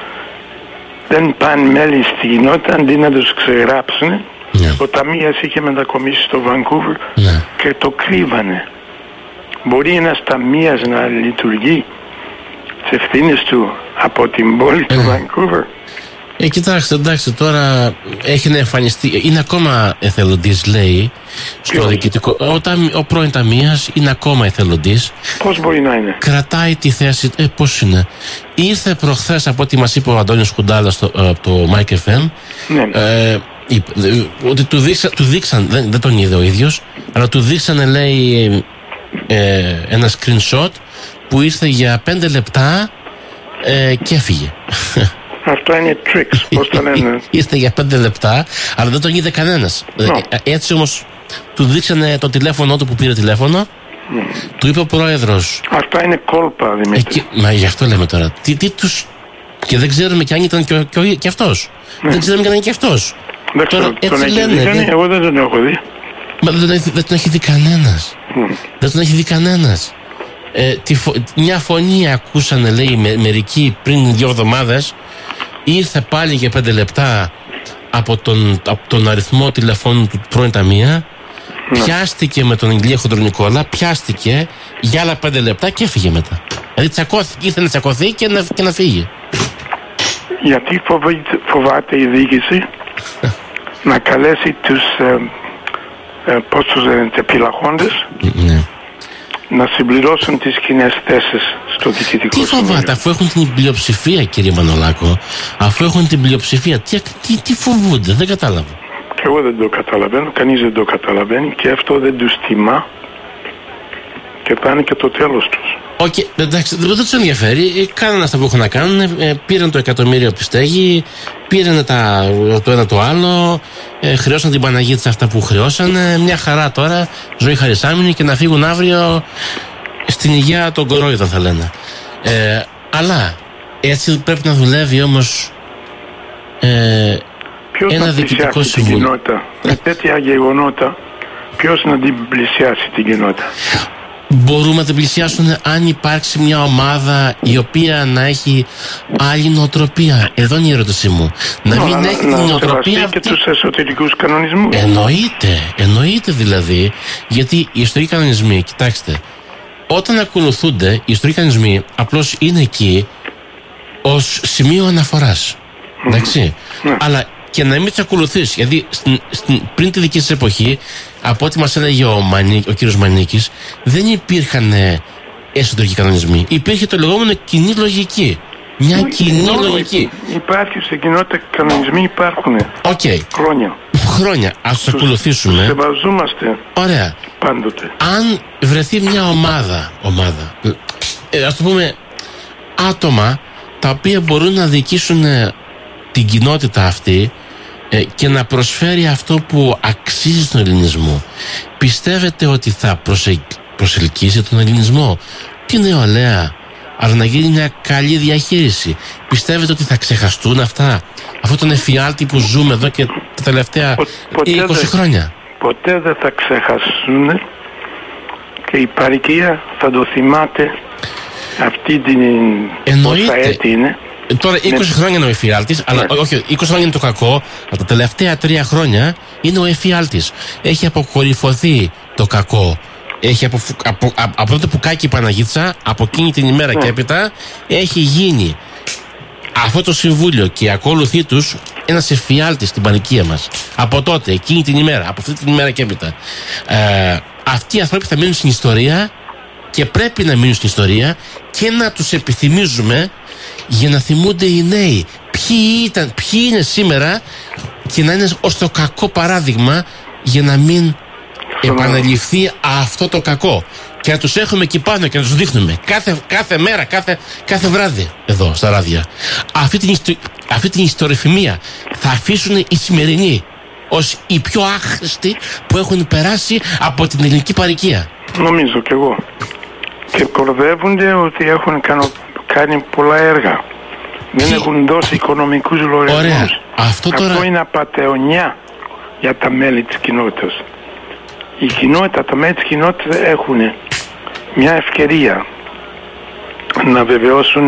δεν πάνε μέλη στη κοινότητα αντί να τους ξεγράψουν. Yeah. Ο Ταμείας είχε μετακομίσει στο Βανκούβερ yeah. και το κρύβανε. Μπορεί ένας Ταμείας να λειτουργεί τις ευθύνες του από την πόλη του Βανκούβερ? Ε, κοιτάξτε, εντάξει, τώρα έχει να εμφανιστεί, είναι ακόμα εθελοντής, λέει, στο διοικητικό. Όταν ο πρώην Ταμείας είναι ακόμα εθελοντής. Πώς μπορεί να είναι? Κρατάει τη θέση, ε, πώς είναι. Ήρθε προχθές από ό,τι μας είπε ο Αντώνης Κουντάλας στο, από το Mike εφ εμ, ναι. ε, είπε, ότι του, δείξα, του δείξαν, δεν, δεν τον είδε ο ίδιος, αλλά του δείξανε, λέει, ε, ένα screenshot που ήρθε για πέντε λεπτά ε, και έφυγε. Αυτά είναι tricks, πώς το λένε. Ήρθε για πέντε λεπτά, αλλά δεν τον είδε κανένας. No. Έτσι όμως του δείξανε το τηλέφωνο του που πήρε τηλέφωνο. Mm. Του είπε ο πρόεδρος. Αυτά είναι κόλπα, Δημήτρη. Ε, μα γι' αυτό λέμε τώρα. Τι, τι τους... Και δεν ξέρουμε κι αν ήταν και, και, και αυτός. Mm. Δεν ξέρουμε κι αν είναι και αυτός. Δεν ξέρω, τώρα, τον έχει λένε, δει κανεί, εγώ δεν τον έχω δει. Μα δεν, δεν, δεν τον έχει δει κανένας. Mm. Δεν τον έχει δει κανένας. Ε, τη φο... Μια φωνή ακούσανε, λέει, με, μερικοί πριν δύο εβδομάδες. Ήρθε πάλι για πέντε λεπτά από τον, από τον αριθμό τηλεφώνου του πρώην Ταμεία, ναι. Πιάστηκε με τον Ηλία Χοντρονικόλα, πιάστηκε για άλλα πέντε λεπτά και έφυγε μετά. Δηλαδή τσακώθηκε, ήθελε να τσακωθεί και να, και να φύγει. Γιατί φοβάται, φοβάται η διοίκηση να καλέσει τους ε, ε, πώς τους λένε, επιλαχόντες, ναι. να συμπληρώσουν τις κοινές θέσεις στο διοικητικό τι συμβούλιο. Τι φοβάται, αφού έχουν την πλειοψηφία, κύριε Μανολάκο, αφού έχουν την πλειοψηφία, τι, τι, τι φοβούνται, δεν κατάλαβα. Και εγώ δεν το καταλαβαίνω, κανείς δεν το καταλαβαίνει και αυτό δεν τους τιμά και θα είναι και το τέλος τους. Οκ, okay, εντάξει, δεν τους ενδιαφέρει, κάνανε αυτά που έχουν να κάνουν, ε, πήραν το εκατομμύριο από τη στέγη, πήραν τα, το ένα το άλλο, ε, χρεώσαν την Παναγίτσα αυτά που χρεώσαν, ε, μια χαρά τώρα, ζωή χαρισάμινη και να φύγουν αύριο στην υγεία των κορόιδων θα λένε. Ε, αλλά έτσι πρέπει να δουλεύει όμως ε, ποιος ένα διοικητικό συμβούλιο. Την κοινότητα, με τέτοια γεγονότα, ποιος να την πλησιάσει την κοινότητα? Μπορούμε να την πλησιάσουν αν υπάρξει μια ομάδα η οποία να έχει άλλη νοοτροπία. Εδώ είναι η ερώτησή μου. Να no, μην να, έχει να την νοοτροπία αυτή. Και τους εσωτερικούς κανονισμούς. Εννοείται, εννοείται δηλαδή. Γιατί οι ιστορικοί κανονισμοί, κοιτάξτε, όταν ακολουθούνται οι ιστορικοί κανονισμοί, απλώς είναι εκεί ως σημείο αναφοράς. Mm-hmm. Εντάξει. Mm-hmm. Αλλά και να μην τις ακολουθείς. Γιατί στην, στην, πριν τη δική σας εποχή, από ό,τι μας έλεγε ο, Μανί, ο κύριος Μανίκης, δεν υπήρχαν εσωτερικοί κανονισμοί. Υπήρχε το λεγόμενο κοινή λογική. Μια Ά, κοινή νο, λογική. Υπάρχει σε κοινότητα κανονισμοί, υπάρχουν okay. χρόνια. χρόνια. Ας τους ακολουθήσουμε. Σεβαζόμαστε. Ωραία. Πάντοτε. Αν βρεθεί μια ομάδα, ομάδα ε, ας το πούμε άτομα τα οποία μπορούν να διοικήσουν ε, την κοινότητα αυτή ε, και να προσφέρει αυτό που αξίζει στον ελληνισμό, πιστεύετε ότι θα προσε, προσελκύσει τον ελληνισμό, τη νεολαία, αλλά να γίνει μια καλή διαχείριση? Πιστεύετε ότι θα ξεχαστούν αυτά, αυτό τον εφιάλτη που ζούμε εδώ και τα τελευταία Πο, είκοσι δε, χρόνια? Ποτέ δεν θα ξεχαστούν και η παροικία θα το θυμάται αυτή την πόσα έτη είναι. Τώρα είκοσι ναι. χρόνια είναι ο εφιάλτης, ναι. αλλά όχι, είκοσι χρόνια είναι το κακό, αλλά τα τελευταία τρία χρόνια είναι ο εφιάλτης. Έχει αποκορυφωθεί το κακό. Έχει από, από, από, από τότε που κάκι η Παναγίτσα, από εκείνη την ημέρα ναι. και έπειτα, έχει γίνει αυτό το συμβούλιο και οι ακόλουθοί τους ένας εφιάλτης στην πανικία μας. Από τότε, εκείνη την ημέρα, από αυτή την ημέρα και έπειτα. Ε, αυτοί οι άνθρωποι θα μείνουν στην ιστορία και πρέπει να μείνουν στην ιστορία και να τους επιθυμίζουμε για να θυμούνται οι νέοι ποιοι ήταν, ποιοι είναι σήμερα και να είναι ως το κακό παράδειγμα για να μην επαναληφθεί αυτό το κακό και να τους έχουμε εκεί πάνω και να τους δείχνουμε κάθε, κάθε μέρα, κάθε, κάθε βράδυ εδώ στα ράδια. Αυτή την, ιστο, αυτή την ιστοριοφημία θα αφήσουν οι σημερινοί ως οι πιο άχρηστοι που έχουν περάσει από την ελληνική παροικία. Νομίζω κι εγώ. Και κορδεύονται ότι έχουν κάνω, κάνει πολλά έργα. Δεν και... έχουν δώσει οικονομικούς λογαριασμούς. Αυτό, τώρα... Αυτό είναι απατεωνιά για τα μέλη της κοινότητας. Η κοινότητα, τα μέλη της κοινότητας έχουν μια ευκαιρία να βεβαιώσουν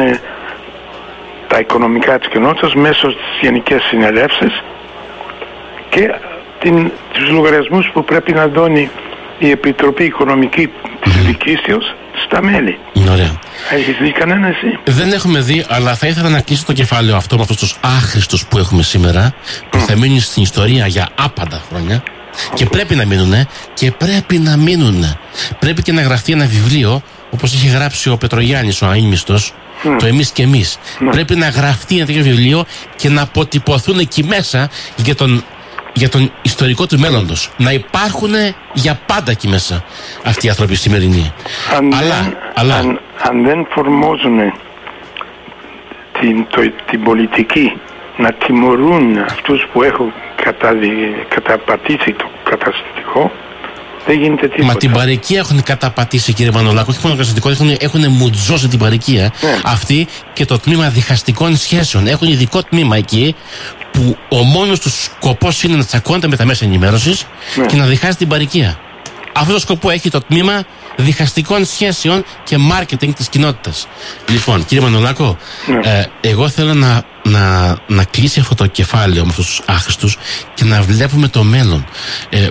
τα οικονομικά της κοινότητας μέσω στις γενικές συνελεύσεις και την, τους λογαριασμούς που πρέπει να δώνει η Επιτροπή Οικονομική της Διοικήσεως στα μέλη. Ωραία. Έχεις δει κανένα εσύ? Δεν έχουμε δει, αλλά θα ήθελα να κλείσω το κεφάλαιο αυτό με αυτούς τους άχρηστους που έχουμε σήμερα, που mm. θα μείνουν στην ιστορία για άπαντα χρόνια. Και πρέπει να μείνουνε και πρέπει να μείνουνε. Πρέπει και να γραφτεί ένα βιβλίο, όπως είχε γράψει ο Πετρογιάννης ο αείμνηστος, mm. το Εμείς και Εμείς. Mm. Πρέπει να γραφτεί ένα τέτοιο βιβλίο και να αποτυπωθούν εκεί μέσα για τον, για τον ιστορικό του μέλλοντος. Να υπάρχουν για πάντα εκεί μέσα αυτοί οι άνθρωποι σημερινοί. Αν, αλλά, δεν, αλλά... αν, αν δεν φορμόζουν την, το, την πολιτική να τιμωρούν αυτούς που έχουν καταπατήσει το καταστατικό, δεν γίνεται τίποτα. Μα την παροικία έχουν καταπατήσει, κύριε Μανολάκο, όχι μόνο το καταστατικό, έχουν, έχουν μουτζώσει την παροικία. Ναι. Αυτή και το τμήμα διχαστικών σχέσεων. Έχουν ειδικό τμήμα εκεί που ο μόνος τους σκοπός είναι να τσακώνεται με τα μέσα ενημέρωσης ναι. και να διχάζει την παροικία. Αυτό το σκοπό έχει το τμήμα διχαστικών σχέσεων και μάρκετινγκ της κοινότητας. Λοιπόν, κύριε Μανολάκο, ναι. ε, εγώ θέλω να, να, να κλείσει αυτό το κεφάλαιο με αυτούς τους άχρηστους και να βλέπουμε το μέλλον. Ε,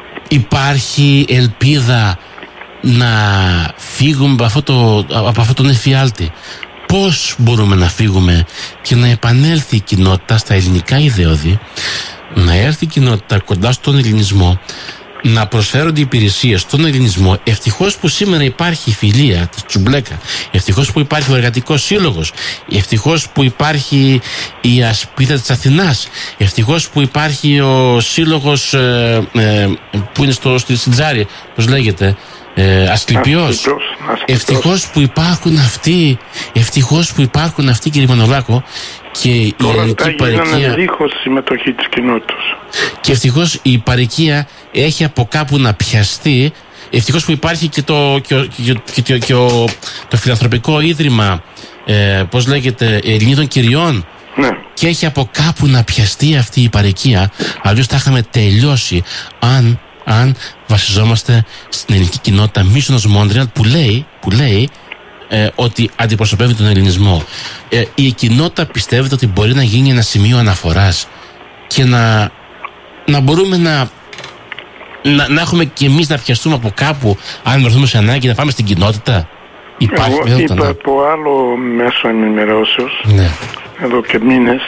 υπάρχει ελπίδα να φύγουμε από αυτό, το, από αυτό τον εφιάλτη? Πώς μπορούμε να φύγουμε και να επανέλθει η κοινότητα στα ελληνικά ιδεώδη, να έρθει η κοινότητα κοντά στον ελληνισμό, να προσφέρονται υπηρεσίες στον ελληνισμό? Ευτυχώς που σήμερα υπάρχει η φιλία της Τσουμπλέκα, ευτυχώς που υπάρχει ο Εργατικός Σύλλογος, ευτυχώς που υπάρχει η Ασπίδα της Αθηνάς, ευτυχώς που υπάρχει ο σύλλογος ε, ε, που είναι στο, στη Σιτζάρη, πώς λέγεται, ε, Ασκληπιός. Ευτυχώς που υπάρχουν αυτοί, ευτυχώς που υπάρχουν αυτοί, κύριε Μανολάκο, και η ελληνική παροικία δίχως συμμετοχή της κοινότητας. Και ευτυχώς η παροικία έχει από κάπου να πιαστεί. Ευτυχώς που υπάρχει και το, και, και, και, και, και ο, το φιλανθρωπικό ίδρυμα ε, πώς λέγεται, Ελληνίδων Κυριών ναι. και έχει από κάπου να πιαστεί αυτή η παροικία. Αλλιώς θα είχαμε τελειώσει αν, αν βασιζόμαστε στην ελληνική κοινότητα Μίσονος Μόντρεαλ που λέει, που λέει Ε, ότι αντιπροσωπεύει τον ελληνισμό. Ε, η κοινότητα πιστεύετε ότι μπορεί να γίνει ένα σημείο αναφοράς και να, να μπορούμε να, να, να έχουμε και εμείς να πιαστούμε από κάπου αν βρεθούμε σε ανάγκη να πάμε στην κοινότητα? Υπάρχει? Εγώ είπα να... από άλλο μέσο ενημερώσεως ναι. εδώ και μήνες,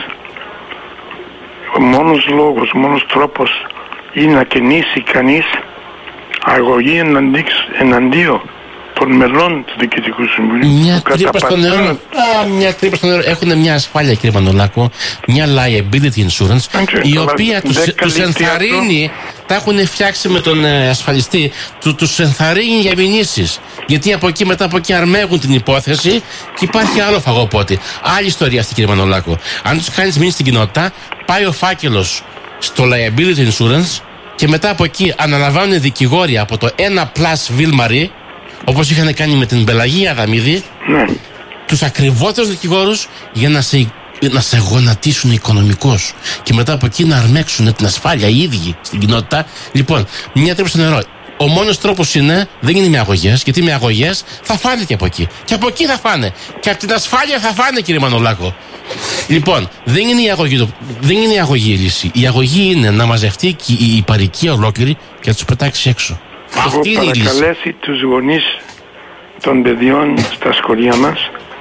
ο μόνος λόγος, ο μόνος τρόπος είναι να κινήσει κανείς αγωγή εναντίον των μελών του Διοικητικού Συμβουλίου. Μια τρύπα στο νερό. Α, μια τρύπα στο νερό. Έχουν μια ασφάλεια, κύριε Μανολάκο, μια liability insurance, okay, η οποία τους, τους ενθαρρύνει, τα έχουν φτιάξει με τον ε, ασφαλιστή, του, τους ενθαρρύνει για μηνύσεις. Γιατί από εκεί μετά από εκεί αρμέγουν την υπόθεση και υπάρχει άλλο φαγοπότη. Άλλη ιστορία αυτή, κύριε Μανολάκο. Αν τους κάνεις μήνυση στην κοινότητα, πάει ο φάκελος στο liability insurance και μετά από εκεί αναλαμβάνουν δικηγόροι από το ένα plus Ville-Marie, όπως είχαν κάνει με την Πελαγία Αδαμίδη, ναι, τους ακριβότερους δικηγόρους για να σε, να σε γονατίσουν οικονομικώς και μετά από εκεί να αρμέξουν την ασφάλεια οι ίδιοι στην κοινότητα. Λοιπόν, μια τρύπα στο νερό. Ο μόνος τρόπος είναι, δεν είναι με αγωγές, γιατί με αγωγές θα φάνε και από εκεί. Και από εκεί θα φάνε. Και από την ασφάλεια θα φάνε, κύριε Μανολάκο. Λοιπόν, δεν είναι η αγωγή, δεν είναι η αγωγή η λύση. Η αγωγή είναι να μαζευτεί η, η παροικία ολόκληρη και να τους πετάξει έξω. Έχω παρακαλέσει τους γονείς των παιδιών στα σχολεία μας,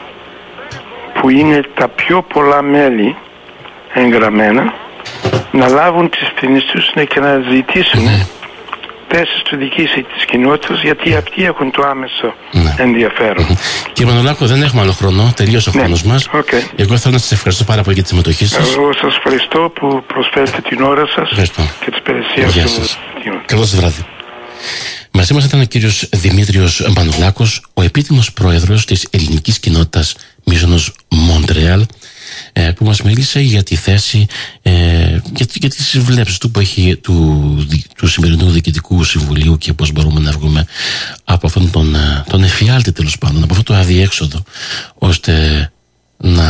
που είναι τα πιο πολλά μέλη εγγραμμένα, να λάβουν τις ευθύνες τους και να ζητήσουν mm. θέσεις του διοίκηση της κοινότητας, γιατί αυτοί έχουν το άμεσο ναι. ενδιαφέρον. Mm-hmm. Κύριε Μανολάκο, δεν έχουμε άλλο χρόνο, τελείωσε ο ναι. χρόνος μας. Okay. Εγώ θέλω να σας ευχαριστώ πάρα πολύ για τη συμμετοχή σας. Εγώ σας ευχαριστώ που προσφέρετε την ώρα σας ευχαριστώ. Και τις υπηρεσίες του. Καλό σας βράδυ. Μαζί μας ήταν ο κύριος Δημήτριος Μανολάκος, ο επίτιμος πρόεδρος της ελληνικής κοινότητας Μίζωνος Μοντρεάλ, ε, που μας μίλησε για τη θέση, ε, για, για τις βλέψεις του που έχει του, του σημερινού Διοικητικού Συμβουλίου και πώς μπορούμε να βγούμε από αυτόν τον, τον εφιάλτη, τέλος πάντων, από αυτό το αδιέξοδο, ώστε να...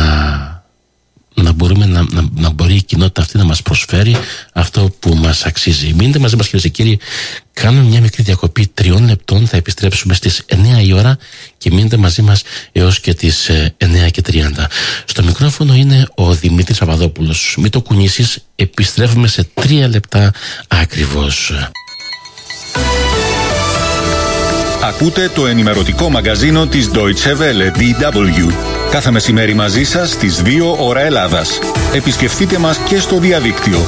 να μπορούμε να, να, να μπορεί η κοινότητα αυτή να μας προσφέρει αυτό που μας αξίζει. Μείνετε μαζί μας, κυρίες και κύριοι. Κάνουμε μια μικρή διακοπή τριών λεπτών. Θα επιστρέψουμε στις εννιά η ώρα και μείνετε μαζί μας έως και τις εννιά και τριάντα. Στο μικρόφωνο είναι ο Δημήτρης Παπαδόπουλος. Μην το κουνήσεις, επιστρέφουμε σε τρία λεπτά ακριβώς. Ακούτε το ενημερωτικό μαγκαζίνο της Deutsche Welle ντι ντάμπλιου. Κάθε μεσημέρι μαζί σας στις δύο ώρα Ελλάδας. Επισκεφτείτε μας και στο διαδίκτυο.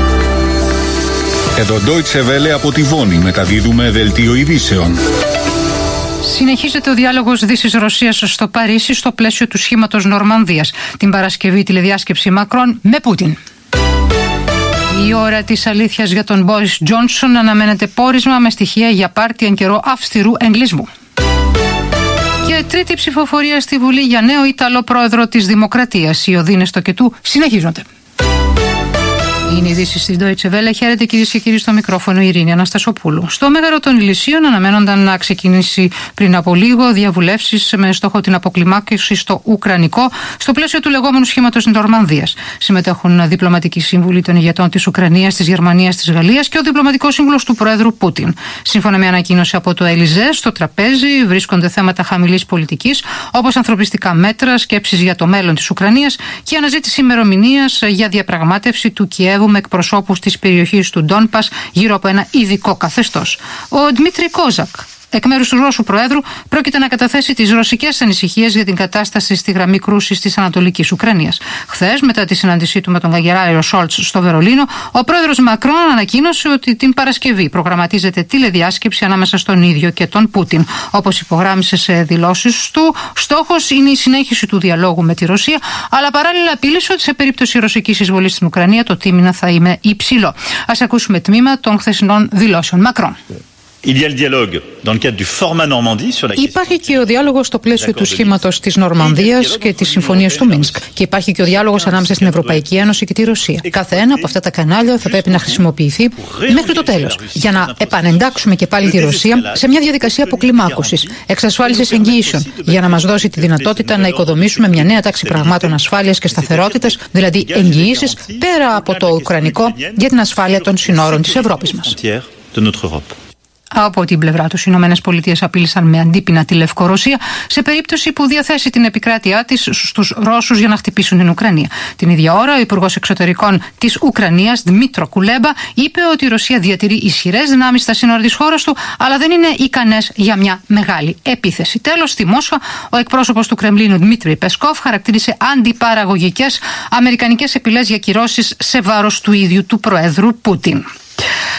Εδώ Deutsche Welle από τη Βόνη μεταδίδουμε δελτίο ειδήσεων. Συνεχίζεται ο διάλογος Δύσης-Ρωσίας στο Παρίσι στο πλαίσιο του σχήματος Νορμανδίας. Την Παρασκευή τηλεδιάσκεψη Μακρόν με Πούτιν. Η ώρα της αλήθειας για τον Μπόρις Τζόνσον αναμένεται πόρισμα με στοιχεία για πάρτι εν καιρό αυστηρού εγκλισμού. Και τρίτη ψηφοφορία στη Βουλή για νέο Ιταλό πρόεδρο της Δημοκρατίας. Οι οδύνες στο κετού συνεχίζονται. Είναι οι ειδήσεις της Deutsche Welle. Χαίρετε, κυρίες και κύριοι, στο μικρόφωνο η Ειρήνη Αναστασοπούλου. Στο Μέγαρο των Ηλυσίων αναμένονταν να ξεκινήσει πριν από λίγο διαβουλεύσεις με στόχο την αποκλιμάκωση στο Ουκρανικό, στο πλαίσιο του λεγόμενου σχήματος Νορμανδίας. Συμμετέχουν διπλωματικοί σύμβουλοι των ηγετών της Ουκρανίας, της Γερμανίας, της Γαλλίας και ο διπλωματικός σύμβουλος του Προέδρου Πούτιν. Σύμφωνα με ανακοίνωση από το Ελιζέ, στο τραπέζι βρίσκονται θέματα χαμηλής πολιτικής, όπως ανθρωπιστικά μέτρα, σκέψεις για το μέλλον της Ουκρανίας και αναζήτηση ημερομηνίας για διαπραγμάτευση του Κιέβου με εκπροσώπους της περιοχής του Ντόνπας γύρω από ένα ειδικό καθεστώς. Ο Δημήτρη Κόζακ, εκ μέρους του Ρώσου Προέδρου, πρόκειται να καταθέσει τις ρωσικές ανησυχίες για την κατάσταση στη γραμμή κρούσης της Ανατολικής Ουκρανίας. Χθες, μετά τη συνάντησή του με τον καγκελάριο Σόλτς στο Βερολίνο, ο πρόεδρος Μακρόν ανακοίνωσε ότι την Παρασκευή προγραμματίζεται τηλεδιάσκεψη ανάμεσα στον ίδιο και τον Πούτιν. Όπως υπογράμμισε σε δηλώσεις του, στόχος είναι η συνέχιση του διαλόγου με τη Ρωσία, αλλά παράλληλα απείλησε ότι σε περίπτωση ρωσικής εισβολής στην Ουκρανία το τίμημα θα είναι υψηλό. Ας ακούσουμε τμήμα των χθεσινών δηλώσεων Μακρόν. Υπάρχει και ο διάλογος στο πλαίσιο του σχήματος της Νορμανδίας και της συμφωνίας του Μίνσκ. Και υπάρχει και ο διάλογος ανάμεσα στην Ευρωπαϊκή Ένωση και τη Ρωσία. Κάθε ένα από αυτά τα κανάλια θα πρέπει να χρησιμοποιηθεί μέχρι το τέλος για να επανεντάξουμε και πάλι τη Ρωσία σε μια διαδικασία αποκλιμάκωσης, εξασφάλισης εγγυήσεων, για να μας δώσει τη δυνατότητα να οικοδομήσουμε μια νέα τάξη πραγμάτων ασφάλειας και σταθερότητας, δηλαδή εγγυήσεις πέρα από το ουκρανικό για την ασφάλεια των συνόρων της Ευρώπης μας. Από την πλευρά τους, οι Ηνωμένες Πολιτείες απείλησαν με αντίπεινα τη Λευκορωσία σε περίπτωση που διαθέσει την επικράτειά της στους Ρώσους για να χτυπήσουν την Ουκρανία. Την ίδια ώρα, ο Υπουργός Εξωτερικών της Ουκρανίας, Δμήτρο Κουλέμπα, είπε ότι η Ρωσία διατηρεί ισχυρές δυνάμεις στα σύνορα της χώρας του, αλλά δεν είναι ικανές για μια μεγάλη επίθεση. Τέλος, στη Μόσχα, ο εκπρόσωπος του Κρεμλίνου, Δημήτρη Πεσκόφ, χαρακτήρισε αντιπαραγωγικές αμερικανικές επιλές για κυρώσεις σε βάρος του ίδιου του Προέδρου Πούτιν.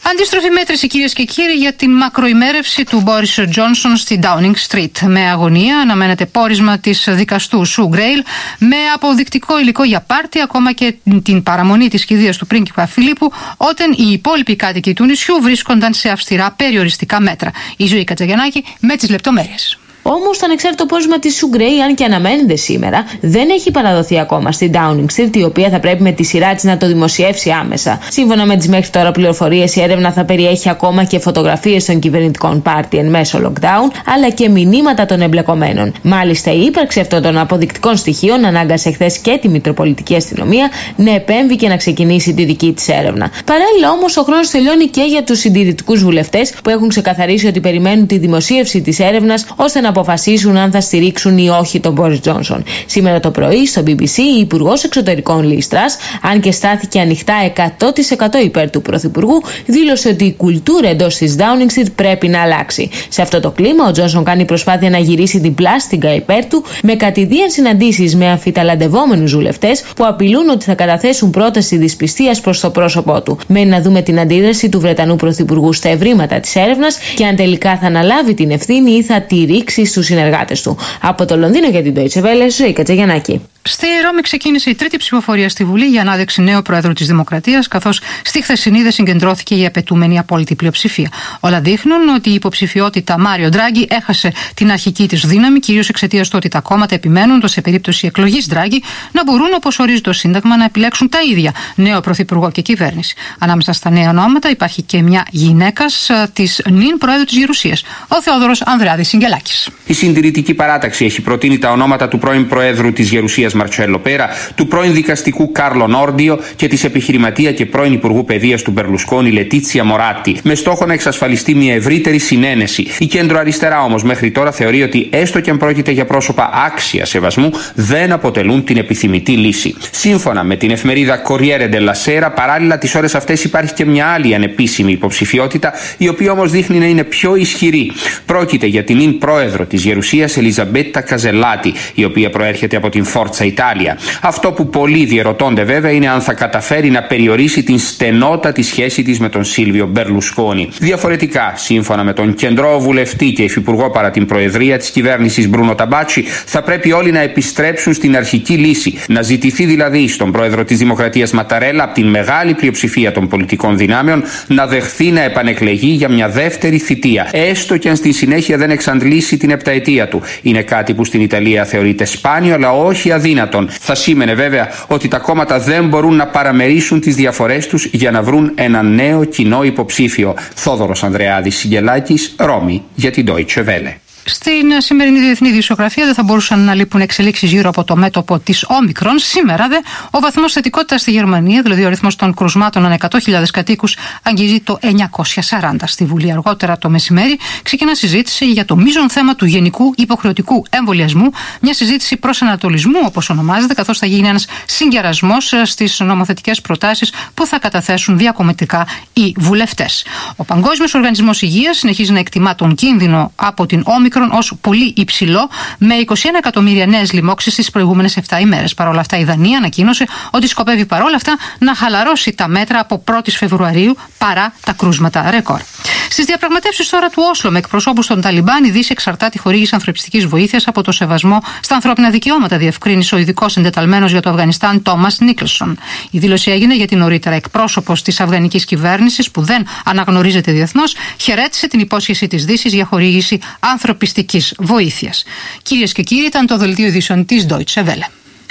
Αντίστροφη μέτρηση, κυρίες και κύριοι, για την μακροημέρευση του Μπόρις Τζόνσον στη Downing Street. Με αγωνία αναμένεται πόρισμα της δικαστού Σου Γκρέιλ με αποδεικτικό υλικό για πάρτι, ακόμα και την παραμονή της κηδείας του πρίγκιπα Φιλίππου, όταν οι υπόλοιποι κάτοικοι του νησιού βρίσκονταν σε αυστηρά περιοριστικά μέτρα. Η Ζωή Κατζαγιαννάκη με τις λεπτομέρειες. Όμως το ανεξάρτητο πόρισμα της Σου Γκρέιλ, αν και αναμένεται σήμερα, δεν έχει παραδοθεί ακόμα στην Downing Street, η οποία θα πρέπει με τη σειρά της να το δημοσιεύσει άμεσα. Σύμφωνα με τις μέχρι τώρα πληροφορίες, η έρευνα θα περιέχει ακόμα και φωτογραφίες των κυβερνητικών πάρτι εν μέσω lockdown, αλλά και μηνύματα των εμπλεκομένων. Μάλιστα, η ύπαρξη αυτών των αποδεικτικών στοιχείων ανάγκασε χθες και τη Μητροπολιτική Αστυνομία να επέμβει και να ξεκινήσει τη δική της έρευνα. Παράλληλα, όμως, ο χρόνος τελειώνει και για τους συντηρητικούς βουλευτές, που έχουν ξεκαθαρίσει ότι περιμένουν τη δημοσίευση της έρευνας ώστε να αποφασίσουν αν θα στηρίξουν ή όχι τον Μπόρις Τζόνσον. Σήμερα το πρωί στο μπι μπι σι η Υπουργός Εξωτερικών Λις Τρας, αν και στάθηκε ανοιχτά εκατό τοις εκατό υπέρ του Πρωθυπουργού, δήλωσε ότι η κουλτούρα εντός της Downing Street πρέπει να αλλάξει. Σε αυτό το κλίμα, ο Τζόνσον κάνει προσπάθεια να γυρίσει την πλάστιγκα υπέρ του, με κατηδίαν συναντήσεις με αμφιταλαντευόμενους βουλευτές που απειλούν ότι θα καταθέσουν πρόταση δυσπιστίας προς το πρόσωπό του. Μένει να δούμε την αντίδραση του Βρετανού Πρωθυπουργού στα ευρήματα της έρευνας και αν τελικά θα αναλάβει την ευθύνη ή θα τη ρίξει στους συνεργάτες του. Από το Λονδίνο για την Deutsche Welle, Ζωή Κατζαγιαννάκη. Στη Ρώμη ξεκίνησε η τρίτη ψηφοφορία στη Βουλή για ανάδειξη νέου Προέδρου της Δημοκρατίας, καθώς στη χθεσινή δεν συγκεντρώθηκε η απαιτούμενη απόλυτη πλειοψηφία. Όλα δείχνουν ότι η υποψηφιότητα Μάριο Ντράγκη έχασε την αρχική της δύναμη, κυρίως εξαιτίας του ότι τα κόμματα επιμένουν το σε περίπτωση εκλογής Ντράγκη να μπορούν, όπως ορίζει το Σύνταγμα, να επιλέξουν τα ίδια νέο Πρωθυπουργό και κυβέρνηση. Ανάμεσα στα νέα ονόματα υπάρχει και μια γυναίκα της νυν Προέδρου της Γερουσίας, ο Θεόδωρος Ανδρεάδης Σιγκελάκης. Η Συντηρητική Παράταξη έχει προτείνει τα ονόματα του πρώην Προέδρου της Γερουσίας Μαρτσέλο Πέρα, του πρώην δικαστικού Κάρλο Νόρντιο και της επιχειρηματία και πρώην Υπουργού Παιδείας του Μπερλουσκόνη Λετίτσια Μοράτη, με στόχο να εξασφαλιστεί μια ευρύτερη συνένεση. Η κεντροαριστερά όμως μέχρι τώρα θεωρεί ότι έστω και αν πρόκειται για πρόσωπα άξια σεβασμού, δεν αποτελούν την επιθυμητή λύση. Σύμφωνα με την εφημερίδα Corriere della Sera, παράλληλα τις ώρες αυτές υπάρχει και μια άλλη ανεπίσημη υποψηφιότητα, η οποία όμως δείχνει να είναι πιο ισχυρή. Πρόκειται για την νυν πρόεδρο της Γερουσίας Ελιζαμπέτα Καζελάτη, η οποία προέρχεται από την Forza Italia. Αυτό που πολλοί διερωτώνται βέβαια είναι αν θα καταφέρει να περιορίσει την στενότατη σχέση της με τον Σίλβιο Μπερλουσκόνη. Διαφορετικά, σύμφωνα με τον κεντρό βουλευτή και υφυπουργό παρά την προεδρία της κυβέρνησης Μπρούνο Ταμπάτσι, θα πρέπει όλοι να επιστρέψουν στην αρχική λύση. Να ζητηθεί δηλαδή στον πρόεδρο της Δημοκρατίας Ματαρέλα από την μεγάλη πλειοψηφία των πολιτικών δυνάμεων να δεχθεί να επανεκλεγεί για μια δεύτερη θητεία, έστω και αν στη συνέχεια δεν εξαντλήσει την επταετία του. Είναι κάτι που στην Ιταλία θεωρείται σπάνιο, αλλά όχι αδύνατον. Θα σήμαινε βέβαια ότι τα κόμματα δεν μπορούν να παραμερίσουν τις διαφορές τους για να βρουν ένα νέο κοινό υποψήφιο. Θόδωρος Ανδρεάδης Σιγκελάκης, Ρώμη, για την Deutsche Welle. Στην σημερινή διεθνή ειδησιογραφία δεν θα μπορούσαν να λείπουν εξελίξεις γύρω από το μέτωπο της Όμικρον. Σήμερα δε ο βαθμός θετικότητας στη Γερμανία, δηλαδή ο αριθμός των κρουσμάτων ανά εκατό χιλιάδες κατοίκους, αγγίζει το εννιακόσια σαράντα. Στη Βουλή αργότερα το μεσημέρι ξεκινά συζήτηση για το μείζον θέμα του γενικού υποχρεωτικού εμβολιασμού. Μια συζήτηση προς ανατολισμού, όπως ονομάζεται, καθώς θα γίνει ένας συγκερασμός στις νομοθετικές προτάσεις που θα καταθέσουν διακομματικά οι βουλευτές. Ο Παγκόσμιος Οργανισμός Υγείας συνεχίζει να εκτιμά τον κίνδυνο από την Όμικρον ως πολύ υψηλό, με είκοσι ένα εκατομμύρια νέες λοιμώξεις στις προηγούμενες επτά ημέρες. Παρ' όλα αυτά, η Δανία ανακοίνωσε ότι σκοπεύει παρόλα αυτά να χαλαρώσει τα μέτρα από πρώτη Φεβρουαρίου παρά τα κρούσματα ρεκόρ. Στις διαπραγματεύσεις τώρα του Όσλο με εκπροσώπους των Ταλιμπάν, η Δύση εξαρτά τη χορήγηση ανθρωπιστικής βοήθειας από το σεβασμό στα ανθρώπινα δικαιώματα, διευκρίνησε ο ειδικός εντεταλμένος για το Αφγανιστάν Τόμας Νίκλσον. Η δήλωση έγινε γιατί νωρίτερα εκπρόσωπος της αφγανικής κυβέρνησης, που δεν αναγνωρίζεται διεθνώς, χαιρέτησε την υπόσχεση της Δύσης για χορήγηση ανθρωπιστικής βοήθειας. Κυρίες και κύριοι, ήταν το δελτίο ειδήσεων της Deutsche Welle.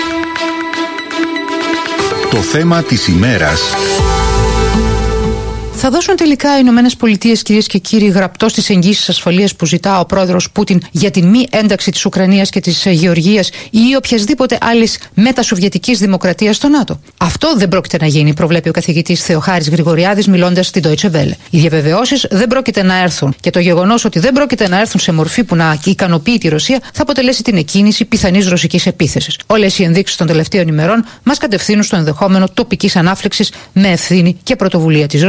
Το θέμα της ημέρας. Θα δώσουν τελικά οι Ηνωμένες Πολιτείες, κυρίες και κύριοι, γραπτό στις εγγύσεις ασφαλείας που ζητά ο πρόεδρος Πούτιν για την μη ένταξη της Ουκρανίας και της Γεωργίας ή οποιασδήποτε άλλης μετασοβιετικής δημοκρατίας στο ΝΑΤΟ? Αυτό δεν πρόκειται να γίνει, προβλέπει ο καθηγητής Θεοχάρης Γρηγοριάδης μιλώντας στην Deutsche Welle. Οι διαβεβαιώσεις δεν πρόκειται να έρθουν και το γεγονός ότι δεν πρόκειται να έρθουν σε μορφή που να ικανοποιεί τη Ρωσία θα αποτελέσει την εκκίνηση πιθανής ρωσικής επίθεσης. Όλες οι ενδείξεις των τελευταίων ημερών μας κατευθύνουν στο ενδεχόμενο τοπικής ανάφλεξης με ευθύνη και πρωτοβουλία της Ρωσίας.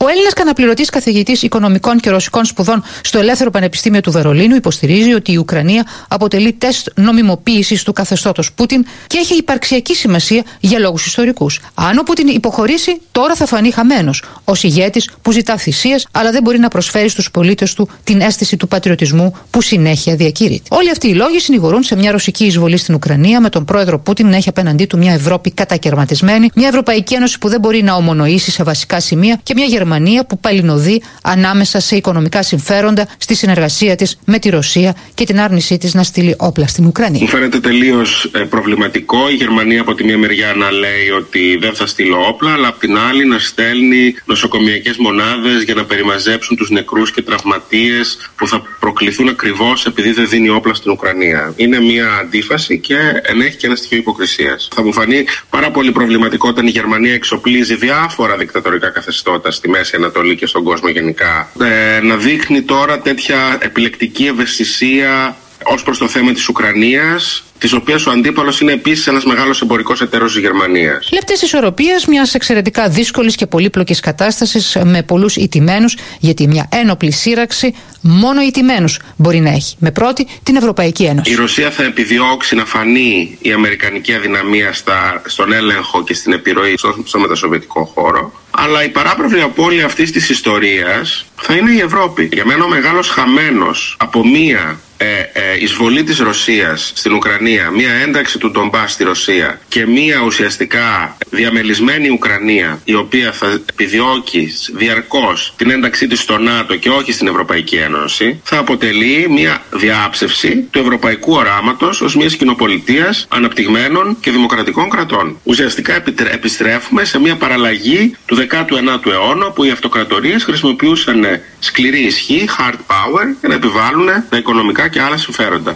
Ο Έλληνας καναπληρωτής καθηγητής οικονομικών και ρωσικών σπουδών στο Ελεύθερο Πανεπιστήμιο του Βερολίνου υποστηρίζει ότι η Ουκρανία αποτελεί τεστ νομιμοποίησης του καθεστώτος Πούτιν και έχει υπαρξιακή σημασία για λόγους ιστορικούς. Αν ο Πούτιν υποχωρήσει, τώρα θα φανεί χαμένος ως ηγέτης που ζητά θυσίες, αλλά δεν μπορεί να προσφέρει στους πολίτες του την αίσθηση του πατριωτισμού που συνέχεια διακήρυται. Όλοι αυτοί οι λόγοι συνηγορούν σε μια ρωσική εισβολή στην Ουκρανία, με τον πρόεδρο Πούτιν να έχει απέναντί του μια Ευρώπη κατακερματισμένη, μια Ευρωπαϊκή Ένωση που δεν μπορεί να ομονοήσει σε βασικά σημεία και μια Γερμανία που παλινοδεί ανάμεσα σε οικονομικά συμφέροντα στη συνεργασία της με τη Ρωσία και την άρνησή της να στείλει όπλα στην Ουκρανία. Μου φαίνεται τελείως ε, προβληματικό η Γερμανία από τη μία μεριά να λέει ότι δεν θα στείλω όπλα, αλλά από την άλλη να στέλνει νοσοκομιακές μονάδες για να περιμαζέψουν τους νεκρούς και τραυματίες που θα προκληθούν ακριβώς επειδή δεν δίνει όπλα στην Ουκρανία. Είναι μια αντίφαση και ενέχει και ένα στοιχείο υποκρισίας. Θα μου φανεί πάρα πολύ προβληματικό όταν η Γερμανία εξοπλίζει διάφορα δικτατορικά καθεστώτα στη Μέση Ανατολή και στον κόσμο γενικά. Ε, να δείχνει τώρα τέτοια επιλεκτική ευαισθησία ως προς το θέμα της Ουκρανίας, της οποίας ο αντίπαλος είναι επίσης ένας μεγάλος εμπορικός εταίρος της Γερμανίας. Λεπτές ισορροπίες μιας εξαιρετικά δύσκολης και πολύπλοκης κατάστασης με πολλούς ηττημένους, γιατί μια ένοπλη σύραξη μόνο ηττημένους μπορεί να έχει. Με πρώτη την Ευρωπαϊκή Ένωση. Η Ρωσία θα επιδιώξει να φανεί η αμερικανική αδυναμία στα, στον έλεγχο και στην επιρροή στο, στο μετασοβιετικό χώρο. Αλλά η παράπλευρη απώλεια αυτής της ιστορίας θα είναι η Ευρώπη. Για μένα ο μεγάλος χαμένος από μία ε, ε, εισβολή της Ρωσίας στην Ουκρανία, μία ένταξη του Ντομπάς στη Ρωσία και μία ουσιαστικά διαμελισμένη Ουκρανία, η οποία θα επιδιώκει διαρκώς την ένταξή της στο ΝΑΤΟ και όχι στην Ευρωπαϊκή Ένωση, θα αποτελεί μία διάψευση του ευρωπαϊκού οράματος ως μιας κοινοπολιτείας αναπτυγμένων και δημοκρατικών κρατών. Ουσιαστικά επιστρέφουμε σε μία παραλλαγή του δέκατου ενάτου αιώνα, που οι αυτοκρατορίες χρησιμοποιούσαν σκληρή ισχύ, hard power, για να επιβάλλουν τα οικονομικά και άλλα συμφέροντα.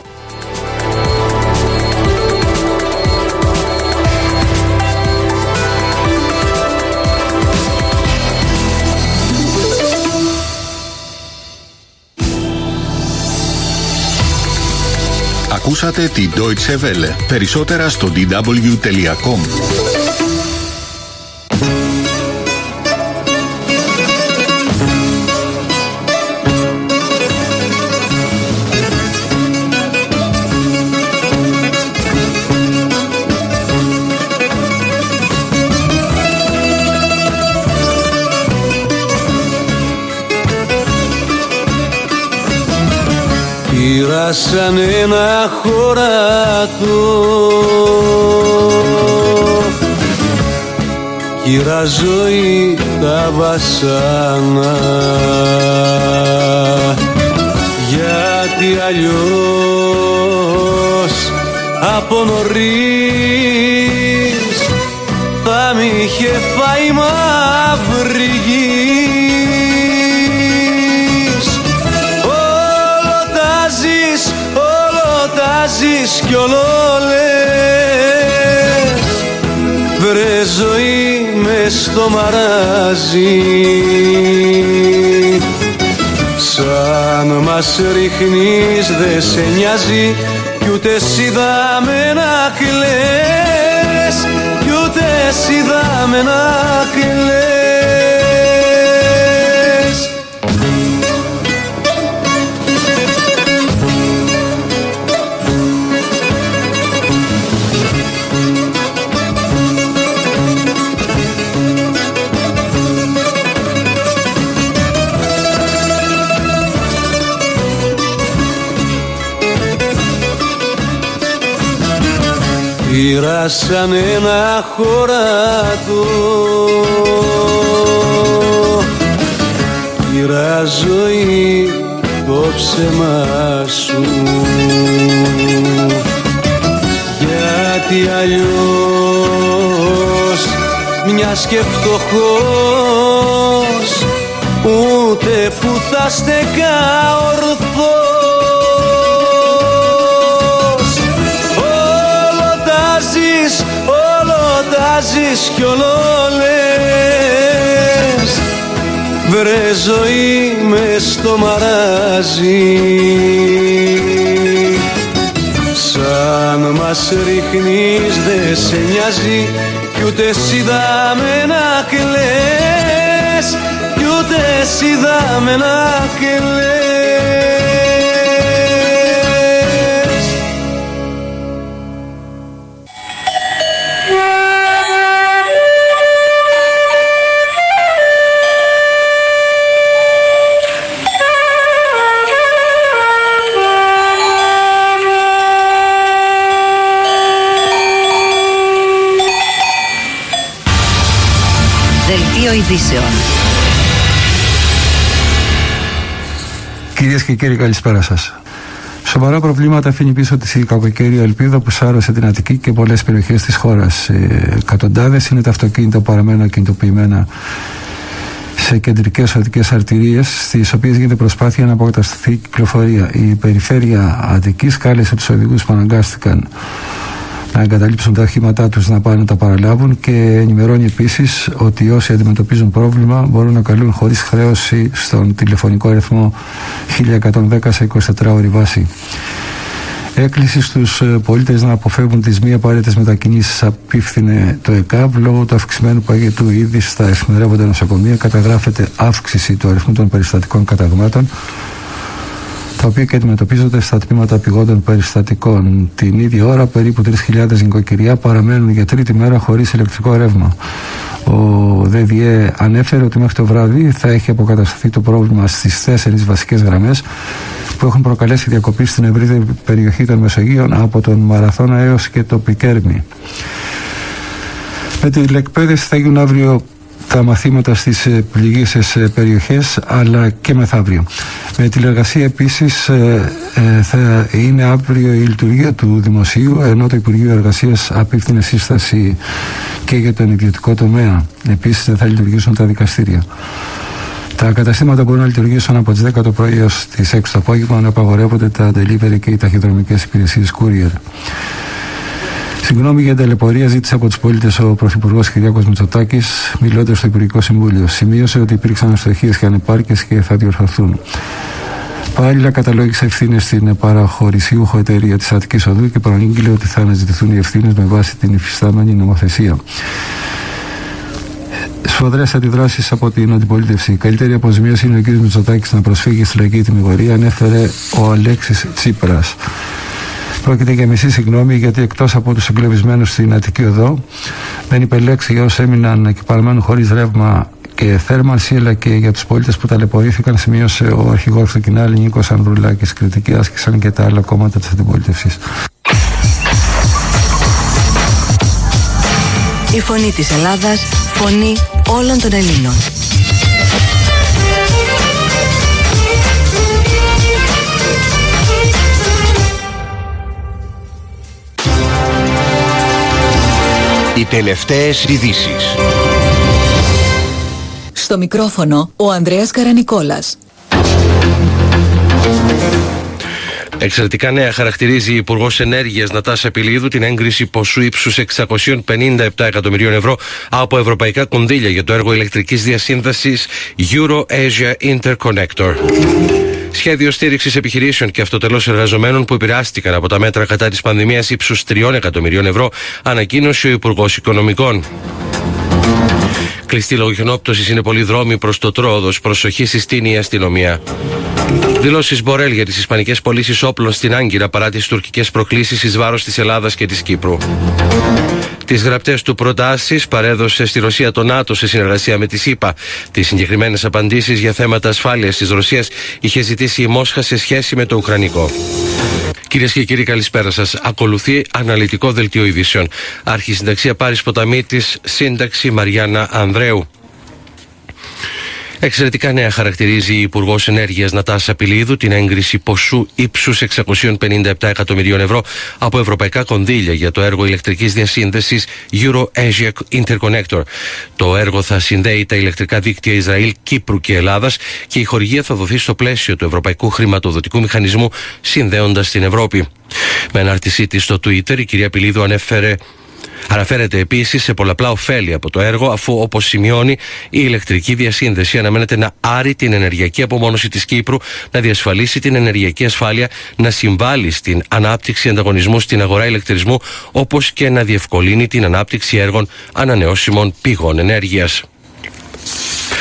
Ακούσατε τη Deutsche Welle. Περισσότερα στο ντι ντάμπλιου τελεία κομ. Πήρα σαν ένα χωρατό, κύρα ζωή τα βασάνα, γιατί αλλιώς από νωρίς θα μ' είχε φάει μαύρη γη. Ζεις κι όλο λες, βρε ζωή μες στο μαράζι, σαν μας ρίχνεις δε σε νοιάζει, κι ούτε εσύ δάμε να κλαις, κι ούτε εσύ δάμε να κλαις. Πήρα σαν ένα χωρατό, κύρα ζωή το ψέμα σου, γιατί αλλιώς μιας και φτωχός ούτε που θα στεκά ορθός. Ζεις κι όλο λες, βρε ζωή μες στο μαράζι, σαν μας ρίχνεις δε σε νοιάζει, κι ούτε εσύ δάμε να κλαις. λες κι ούτε εσύ δάμε να κλαις. Δελτίο ειδήσεων. Κυρίες και κύριοι, καλησπέρα σας. Σοβαρά προβλήματα αφήνει πίσω της η κακοκαιρία ελπίδα που σάρωσε την Αττική και πολλές περιοχές της χώρας. Εκατοντάδες είναι τα αυτοκίνητα που παραμένουν ακινητοποιημένα σε κεντρικές οδικές αρτηρίες, στις οποίες γίνεται προσπάθεια να αποκατασταθεί η κυκλοφορία. Η περιφέρεια Αττικής κάλεσε τους οδηγούς που αναγκάστηκαν να εγκαταλείψουν τα οχήματά τους να πάνε να τα παραλάβουν και ενημερώνει επίσης ότι όσοι αντιμετωπίζουν πρόβλημα μπορούν να καλούν χωρίς χρέωση στον τηλεφωνικό αριθμό χίλια εκατόν δέκα σε εικοσιτετράωρη βάση. Έκκληση στους πολίτες να αποφεύγουν τις μη απαραίτητες μετακινήσεις απίφθινε το ΕΚΑΒ. Λόγω του αυξημένου παγετού ήδη στα εφημερεύοντα νοσοκομεία καταγράφεται αύξηση του αριθμού των περιστατικών καταγμάτων, τα οποία και αντιμετωπίζονται στα τμήματα πηγόντων περιστατικών. Την ίδια ώρα περίπου τρεις χιλιάδες νοικοκυριά παραμένουν για τρίτη μέρα χωρίς ηλεκτρικό ρεύμα. Ο ΔΔΕ ανέφερε ότι μέχρι το βράδυ θα έχει αποκατασταθεί το πρόβλημα στις τέσσερις βασικές γραμμές που έχουν προκαλέσει διακοπή στην ευρύτερη περιοχή των Μεσογείων από τον Μαραθώνα έως και το Πικέρμι. Με την τηλεκπαίδευση θα γίνουν αύριο τα μαθήματα στις πληγήσεις περιοχές αλλά και μεθαύριο. Με τηλεργασία επίσης ε, ε, θα είναι αύριο η λειτουργία του Δημοσίου, ενώ το Υπουργείο Εργασίας απίφθινε σύσταση και για τον ιδιωτικό τομέα. Επίσης δεν θα λειτουργήσουν τα δικαστήρια. Τα καταστήματα μπορούν να λειτουργήσουν από τις δέκα το πρωί έως τις έξι το απόγευμα, να απαγορεύονται τα delivery και οι ταχυδρομικές υπηρεσίες courier. Συγγνώμη για ταλαιπωρία ζήτησε από τους πολίτες ο Πρωθυπουργός Κυριάκος Μητσοτάκης, μιλώντας στο Υπουργικό Συμβούλιο. Σημείωσε ότι υπήρξαν αστοχίες και ανεπάρκειες και θα διορθωθούν. Παράλληλα, καταλόγησε ευθύνες στην παραχωρησιούχο εταιρεία της Αττικής Οδού και προανήγγειλε ότι θα αναζητηθούν οι ευθύνες με βάση την υφιστάμενη νομοθεσία. Σφοδρές αντιδράσεις από την αντιπολίτευση. Η καλύτερη αποζημίωση είναι ο κ. Μητσοτάκης να προσφύγει στη λαϊκή τιμιγορία, ανέφερε ο Αλέξης Τσίπρας. Πρόκειται για μισή συγγνώμη, γιατί εκτός από τους εγκλωβισμένους στην Αττική Οδό δεν είπε λέξη για όσοι έμειναν και παραμένουν χωρίς ρεύμα και θέρμανση, αλλά και για τους πολίτες που ταλαιπωρήθηκαν, σημείωσε ο αρχηγός του Κινάλη Νίκος Ανδρουλάκης. Κριτική άσκησαν και τα άλλα κόμματα της αντιπολίτευσης. Η φωνή της Ελλάδας, φωνή όλων των Ελλήνων. Οι τελευταίες ειδήσεις. Στο μικρόφωνο ο Ανδρέας Καρανικόλας. Εξαιρετικά νέα χαρακτηρίζει η Υπουργός Ενέργειας Νατάσα Πιλίδου την έγκριση ποσού ύψους εξακόσια πενήντα επτά εκατομμυρίων ευρώ από ευρωπαϊκά κονδύλια για το έργο ηλεκτρικής διασύνδεσης Euro-Asia Interconnector. Σχέδιο στήριξης επιχειρήσεων και αυτοτελώς εργαζομένων που επηρεάστηκαν από τα μέτρα κατά της πανδημίας ύψους τριών εκατομμυρίων ευρώ, ανακοίνωσε ο Υπουργός Οικονομικών. Κλειστή λόγω χιονόπτωσης είναι πολλοί δρόμοι προς το Τρόοδος. Προσοχή συστήνει η αστυνομία. Δηλώσεις Μπορέλ για τις ισπανικές πωλήσεις όπλων στην Άγκυρα παρά τις τουρκικές προκλήσεις εις βάρος της Ελλάδας και της Κύπρου. Τις γραπτές του προτάσεις παρέδωσε στη Ρωσία το ΝΑΤΟ σε συνεργασία με τη ΣΥΠΑ. Τις συγκεκριμένες απαντήσεις για θέματα ασφάλειας της Ρωσίας είχε ζητήσει η Μόσχα σε σχέση με το Ουκρανικό. Κυρίες και κύριοι, καλησπέρα σας. Ακολουθεί αναλυτικό δελτίο ειδήσεων. Αρχισυνταξία Πάρης Ποταμίτης, σύνταξη Μαριάννα Ανδρέου. Εξαιρετικά νέα χαρακτηρίζει η Υπουργός Ενέργειας Νατάσα Πιλίδου την έγκριση ποσού ύψους εξακόσια πενήντα επτά εκατομμυρίων ευρώ από ευρωπαϊκά κονδύλια για το έργο ηλεκτρικής διασύνδεσης Euro-Asia Interconnector. Το έργο θα συνδέει τα ηλεκτρικά δίκτυα Ισραήλ, Κύπρου και Ελλάδας και η χορηγία θα δοθεί στο πλαίσιο του Ευρωπαϊκού Χρηματοδοτικού Μηχανισμού, συνδέοντας την Ευρώπη. Με ανάρτησή της στο Twitter, η κυρία Πιλίδου ανέφερε Αναφέρεται επίσης σε πολλαπλά ωφέλη από το έργο, αφού, όπως σημειώνει, η ηλεκτρική διασύνδεση αναμένεται να άρει την ενεργειακή απομόνωση της Κύπρου, να διασφαλίσει την ενεργειακή ασφάλεια, να συμβάλλει στην ανάπτυξη ανταγωνισμού στην αγορά ηλεκτρισμού, όπως και να διευκολύνει την ανάπτυξη έργων ανανεώσιμων πηγών ενέργειας.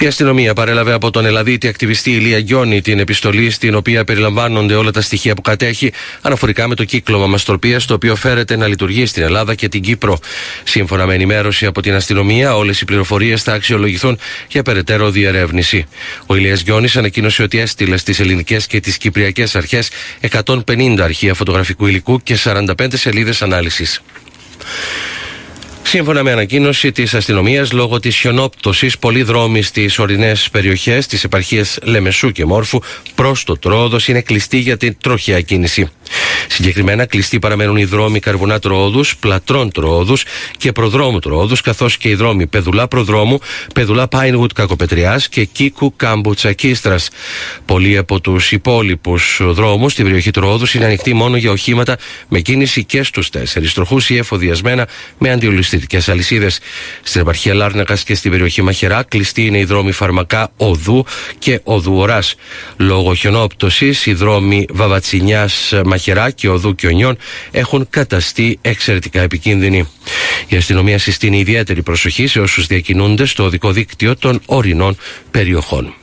Η αστυνομία παρέλαβε από τον Ελλαδίτη ακτιβιστή Ηλία Γκιόνη την επιστολή στην οποία περιλαμβάνονται όλα τα στοιχεία που κατέχει αναφορικά με το κύκλωμα μαστροπίας το οποίο φέρεται να λειτουργεί στην Ελλάδα και την Κύπρο. Σύμφωνα με ενημέρωση από την αστυνομία, όλες οι πληροφορίες θα αξιολογηθούν για περαιτέρω διερεύνηση. Ο Ηλίας Γκιόνης ανακοίνωσε ότι έστειλε στις ελληνικές και τις κυπριακές αρχές εκατόν πενήντα αρχεία φωτογραφικού υλικού και σαράντα πέντε σελίδες ανάλυσης. Σύμφωνα με ανακοίνωση της αστυνομίας, λόγω της χιονόπτωσης, πολλοί δρόμοι στις ορεινές περιοχές της επαρχίας Λεμεσού και Μόρφου προς το Τρόοδος είναι κλειστοί για την τροχιά κίνηση. Συγκεκριμένα, κλειστοί παραμένουν οι δρόμοι Καρβουνά Τροόδους, Πλατρών Τροόδους και Προδρόμου Τροόδους, καθώς και οι δρόμοι Πεδουλά Προδρόμου, Πεδουλά Πάινγουτ Κακοπετριάς και Κίκου Κάμπου Τσακίστρας. Πολλοί από τους υπόλοιπους δρόμους στην περιοχή Τροόδους είναι ανοιχτοί μόνο για οχήματα με κίνηση και στους τέσσερις τροχούς ή εφοδιασμένα με αντιολισθητικές αλυσίδες. Στην επαρχία Λάρνακας και στην περιοχή Μαχαιρά, κλειστοί είναι οι δρόμοι Φαρμακά Οδού και Οδού Οράς. Λόγω χιονόπτωσης, οι δρόμοι Βαβατσινιάς Μαχαιρά και Οδού Κιονιών έχουν καταστεί εξαιρετικά επικίνδυνοι. Η αστυνομία συστήνει ιδιαίτερη προσοχή σε όσους διακινούνται στο οδικό δίκτυο των ορεινών περιοχών.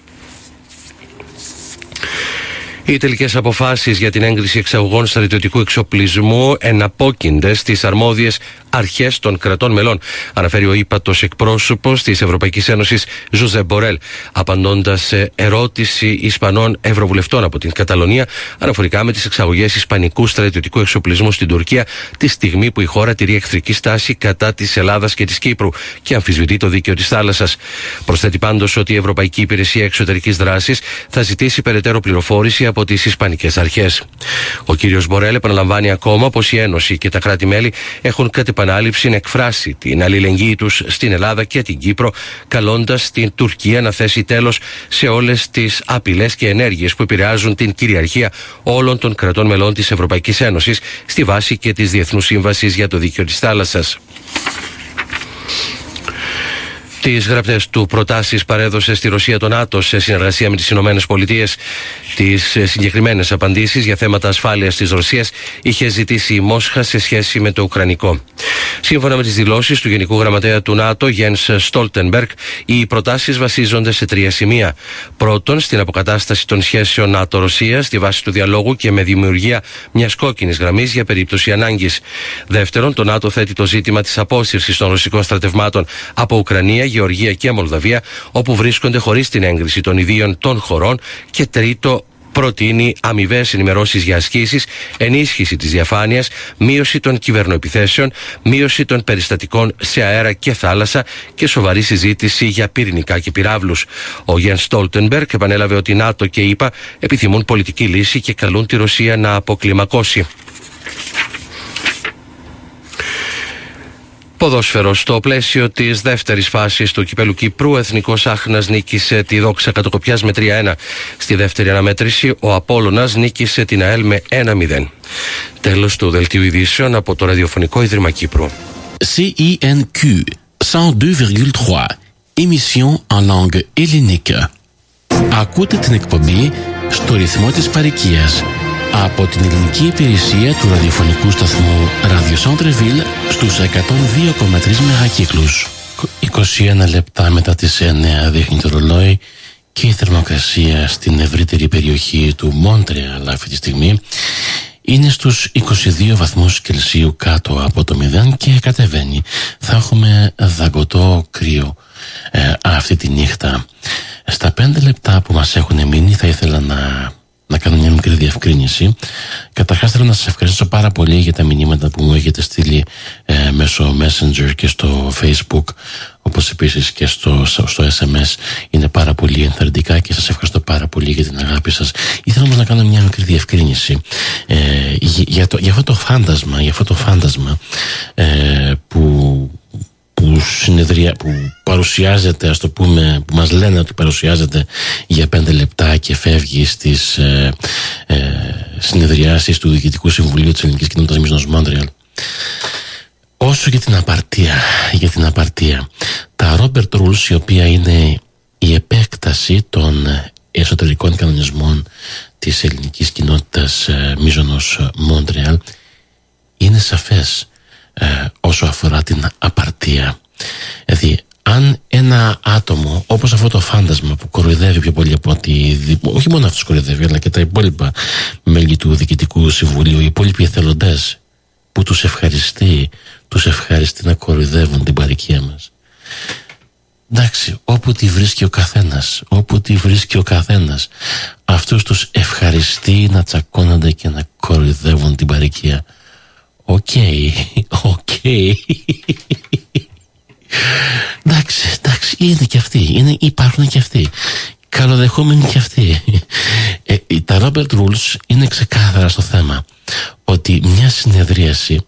Οι τελικές αποφάσεις για την έγκριση εξαγωγών στρατιωτικού εξοπλισμού εναπόκεινται στις αρμόδιες αρχές των κρατών μελών, αναφέρει ο ύπατος εκπρόσωπος της Ευρωπαϊκής Ένωσης Ζωζέ Μπορέλ, απαντώντας σε ερώτηση Ισπανών Ευρωβουλευτών από την Καταλωνία αναφορικά με τις εξαγωγές ισπανικού στρατιωτικού εξοπλισμού στην Τουρκία, τη στιγμή που η χώρα τηρεί εχθρική στάση κατά της Ελλάδας και της Κύπρου και αμφισβητεί το δίκαιο της θάλασσας. Προσθέτει πάντως ότι η Ευρωπαϊκή Υπηρεσία Εξωτερικής Δράσης θα ζητήσει περαιτέρω πληροφόρηση από τις ισπανικές αρχές. Ο κύριος Μπορέλ επαναλαμβάνει ακόμα πως η Ένωση και τα κράτη-μέλη έχουν κατ' επανάληψη εκφράσει την αλληλεγγύη τους στην Ελλάδα και την Κύπρο, καλώντας την Τουρκία να θέσει τέλος σε όλες τις απειλές και ενέργειες που επηρεάζουν την κυριαρχία όλων των κρατών μελών της Ευρωπαϊκής Ένωσης στη βάση και της Διεθνούς Σύμβασης για το Δίκαιο της Θάλασσας. Τις γραπτές του προτάσεις παρέδωσε στη Ρωσία το ΝΑΤΟ σε συνεργασία με τις Ηνωμένες Πολιτείες. Τις συγκεκριμένες απαντήσεις για θέματα ασφάλειας της Ρωσίας είχε ζητήσει η Μόσχα σε σχέση με το Ουκρανικό. Σύμφωνα με τις δηλώσεις του Γενικού Γραμματέα του ΝΑΤΟ, Γιένς Στόλτενμπεργκ, οι προτάσεις βασίζονται σε τρία σημεία. Πρώτον, στην αποκατάσταση των σχέσεων ΝΑΤΟ-Ρωσίας στη βάση του διαλόγου και με δημιουργία μιας κόκκινης γραμμής για περίπτωση ανάγκης. Δεύτερον, το ΝΑΤΟ θέτει το ζήτημα της απόσυρσης των ρωσικών στρατευμάτων από Ουκρανία, Γεωργία και Μολδαβία, όπου βρίσκονται χωρίς την έγκριση των ιδίων των χωρών. Και τρίτο, προτείνει αμοιβαίες ενημερώσεις για ασκήσεις, ενίσχυση της διαφάνειας, μείωση των κυβερνοεπιθέσεων, μείωση των περιστατικών σε αέρα και θάλασσα και σοβαρή συζήτηση για πυρηνικά και πυράβλους. Ο Γιένς Στόλτενμπεργκ επανέλαβε ότι ΝΑΤΟ και ΗΠΑ επιθυμούν πολιτική λύση και καλούν τη Ρωσία να αποκλιμακώσει. Ποδόσφαιρο. Στο πλαίσιο της δεύτερης φάσης του Κυπέλλου Κύπρου, ο Εθνικός Άχνας νίκησε τη Δόξα Κατοκοπιάς με τρία ένα. Στη δεύτερη αναμέτρηση, ο Απόλλωνας νίκησε την ΑΕΛ με ένα μηδέν. Τέλος του δελτίου ειδήσεων από το Ραδιοφωνικό Ίδρυμα Κύπρου. σι ι εν κιου εκατόν δύο κόμμα τρία, émission en langue hellénique. Ακούτε την εκπομπή στο ρυθμό της παροικίας από την ελληνική υπηρεσία του ραδιοφωνικού σταθμού Radio Centre-Ville στους εκατόν δύο κόμμα τρία μεγακύκλους. είκοσι ένα λεπτά μετά τις εννέα δείχνει το ρολόι και η θερμοκρασία στην ευρύτερη περιοχή του Μόντρεαλ αυτή τη στιγμή είναι στους είκοσι δύο βαθμούς Κελσίου κάτω από το μηδέν και κατεβαίνει. Θα έχουμε δαγκωτό κρύο ε, αυτή τη νύχτα. Στα πέντε λεπτά που μας έχουν μείνει θα ήθελα να να κάνω μια μικρή διευκρίνηση. Καταρχάς θέλω να σας ευχαριστήσω πάρα πολύ για τα μηνύματα που μου έχετε στείλει ε, μέσω Messenger και στο Facebook, όπως επίσης και στο, στο ες εμ ες. Είναι πάρα πολύ ενθαρρυντικά και σας ευχαριστώ πάρα πολύ για την αγάπη σας. Ήθελα όμως να κάνω μια μικρή διευκρίνηση ε, για, για, το, για αυτό το φάντασμα, για αυτό το φάντασμα ε, που Που, συνεδρια... που παρουσιάζεται, ας το πούμε, που μας λένε ότι παρουσιάζεται για πέντε λεπτά και φεύγει στις ε, ε, συνεδριάσεις του Διοικητικού Συμβουλίου της Ελληνικής Κοινότητας Μίζωνος Μόντρεαλ. Όσο για την απαρτία, για την απαρτία, τα Robert Rules, η οποία είναι η επέκταση των εσωτερικών κανονισμών της Ελληνικής Κοινότητας ε, Μίζωνος Μόντρεαλ, είναι σαφές Ε, όσο αφορά την απαρτία. Δηλαδή αν ένα άτομο όπως αυτό το φάντασμα που κοροϊδεύει πιο πολύ από ότι, όχι μόνο αυτός κοροϊδεύει αλλά και τα υπόλοιπα μέλη του Διοικητικού Συμβουλίου, οι υπόλοιποι εθελοντές που τους ευχαριστεί, τους ευχαριστεί να κοροϊδεύουν την παροικία μας. Εντάξει, όπου τη βρίσκει ο καθένας, όπου τη βρίσκει ο καθένας, αυτούς τους ευχαριστεί να τσακώνονται και να κοροϊδεύουν την παροικία. Οκ, οκ. Εντάξει, εντάξει, είναι και αυτοί, είναι, υπάρχουν και αυτοί. Καλοδεχόμενοι και αυτοί. Ε, τα Robert Rules είναι ξεκάθαρα στο θέμα ότι μια συνεδρίαση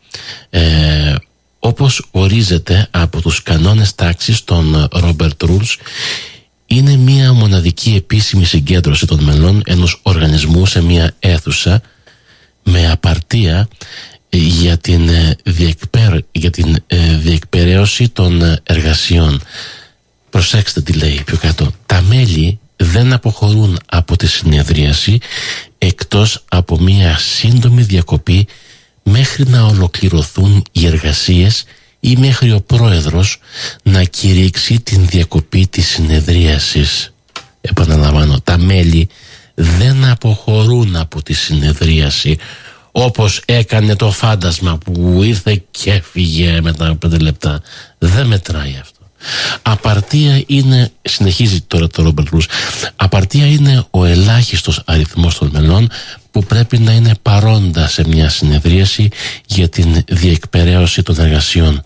ε, όπως ορίζεται από τους κανόνες τάξης των Robert Rules είναι μια μοναδική επίσημη συγκέντρωση των μελών ενός οργανισμού σε μια αίθουσα με απαρτία για την, διεκπέρ, για την ε, διεκπαιρέωση των εργασιών. Προσέξτε τι λέει πιο κάτω. Τα μέλη δεν αποχωρούν από τη συνεδρίαση εκτός από μια σύντομη διακοπή μέχρι να ολοκληρωθούν οι εργασίες ή μέχρι ο πρόεδρος να κηρύξει την διακοπή της συνεδρίασης. Επαναλαμβάνω, τα μέλη δεν αποχωρούν από τη συνεδρίαση όπως έκανε το φάντασμα που ήρθε και έφυγε μετά πέντε λεπτά. Δεν μετράει αυτό. Απαρτία είναι, συνεχίζει τώρα το Robert Rules, απαρτία είναι ο ελάχιστος αριθμός των μελών που πρέπει να είναι παρόντα σε μια συνεδρίαση για την διεκπαιρέωση των εργασιών.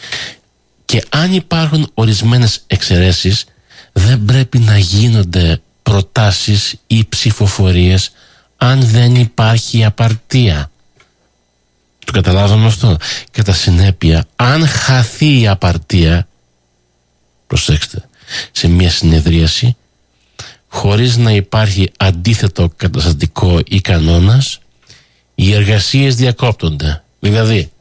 Και αν υπάρχουν ορισμένες εξαιρέσεις, δεν πρέπει να γίνονται προτάσεις ή ψηφοφορίες αν δεν υπάρχει απαρτία. Το καταλάβαμε αυτό. Κατά συνέπεια, αν χαθεί η απαρτία, προσέξτε, σε μια συνεδρίαση, χωρίς να υπάρχει αντίθετο καταστατικό ή κανόνας, οι εργασίες διακόπτονται. Δηλαδή,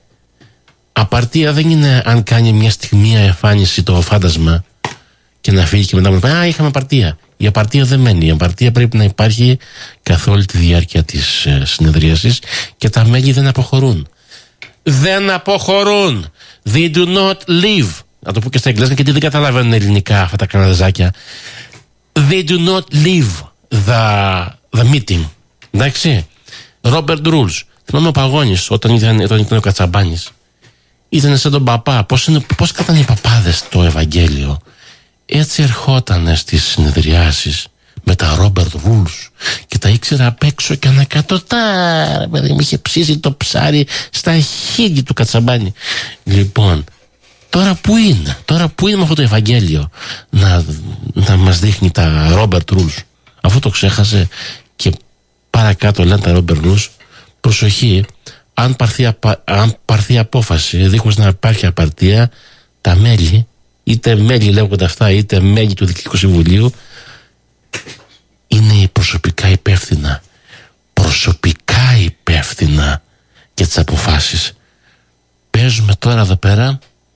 απαρτία δεν είναι αν κάνει μια στιγμή εμφάνιση το φάντασμα και να φύγει και μετά μου πει «Α, είχαμε απαρτία». Η απαρτία δεν μένει. Η απαρτία πρέπει να υπάρχει καθ' όλη τη διάρκεια της ε, συνεδρίασης και τα μέλη δεν αποχωρούν. Δεν αποχωρούν. They do not leave. Να το πω και στα εγγλέζικα γιατί δεν καταλαβαίνουν ελληνικά αυτά τα καναδεζάκια. They do not leave the, the meeting. Εντάξει. Robert Rules. Θυμάμαι ο Παγώνης όταν ήταν, όταν ήταν ο Κατσαμπάνης. Ήταν σαν τον παπά. Πώς, είναι, πώς κρατάνε οι παπάδες το Ευαγγέλιο. Έτσι ερχόταν στις συνεδριάσεις με τα Robert Rules και τα ήξερα απ' έξω και ανακατοτά. Παιδί μου, είχε ψήσει το ψάρι στα χείλη του Κατσαμπάνη. Λοιπόν, τώρα που είναι, τώρα που είναι με αυτό το Ευαγγέλιο να, να μας δείχνει τα Robert Rules, αφού το ξέχασε και παρακάτω λένε τα Robert Rules, προσοχή, αν πάρθει, απα, αν πάρθει απόφαση δίχως να υπάρχει απαρτία, τα μέλη, είτε μέλη λέγονται αυτά είτε μέλη του Διοικητικού Συμβουλίου, είναι προσωπικά υπεύθυνα προσωπικά υπεύθυνα για τις αποφάσεις. Παίζουμε τώρα εδώ πέρα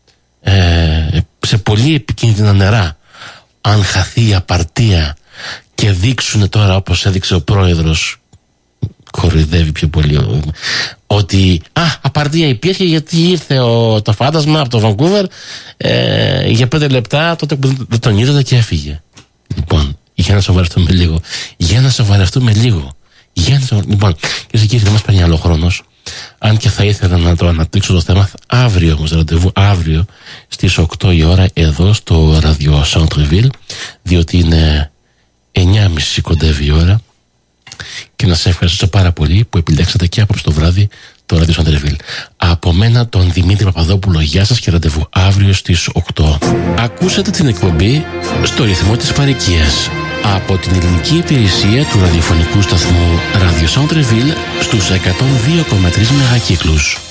ε, σε πολύ επικίνδυνα νερά. Αν χαθεί η απαρτία και δείξουν τώρα, όπως έδειξε ο πρόεδρος, κοροϊδεύει πιο πολύ, ότι α, απαρτία υπήρχε γιατί ήρθε ο, το φάντασμα από το Βανκούβερ ε, για πέντε λεπτά, τότε που δεν τον είδατε και έφυγε. Λοιπόν, για να σοβαρευτούμε λίγο. Για να σοβαρευτούμε λίγο. Για να σοβαρευτούμε. Λοιπόν, κυρίες και κύριοι, δεν μας παίρνει άλλο χρόνος. Αν και θα ήθελα να το αναπτύξω το θέμα, αύριο όμως ραντεβού, αύριο στις οκτώ η ώρα εδώ στο ράδιο Centre-Ville, διότι είναι εννιά και μισή κοντεύει η ώρα. Και να σε ευχαριστήσω πάρα πολύ που επιλέξατε και απόψε το βράδυ το ράδιο Centre-Ville. Από μένα τον Δημήτρη Παπαδόπουλο, γεια σας και ραντεβού αύριο στις οκτώ. Ακούσατε την εκπομπή στο ρυθμό της παροικίας από την ελληνική υπηρεσία του ραδιοφωνικού σταθμού Radio Centre-Ville στους εκατόν δύο κόμμα τρία μεγακύκλους.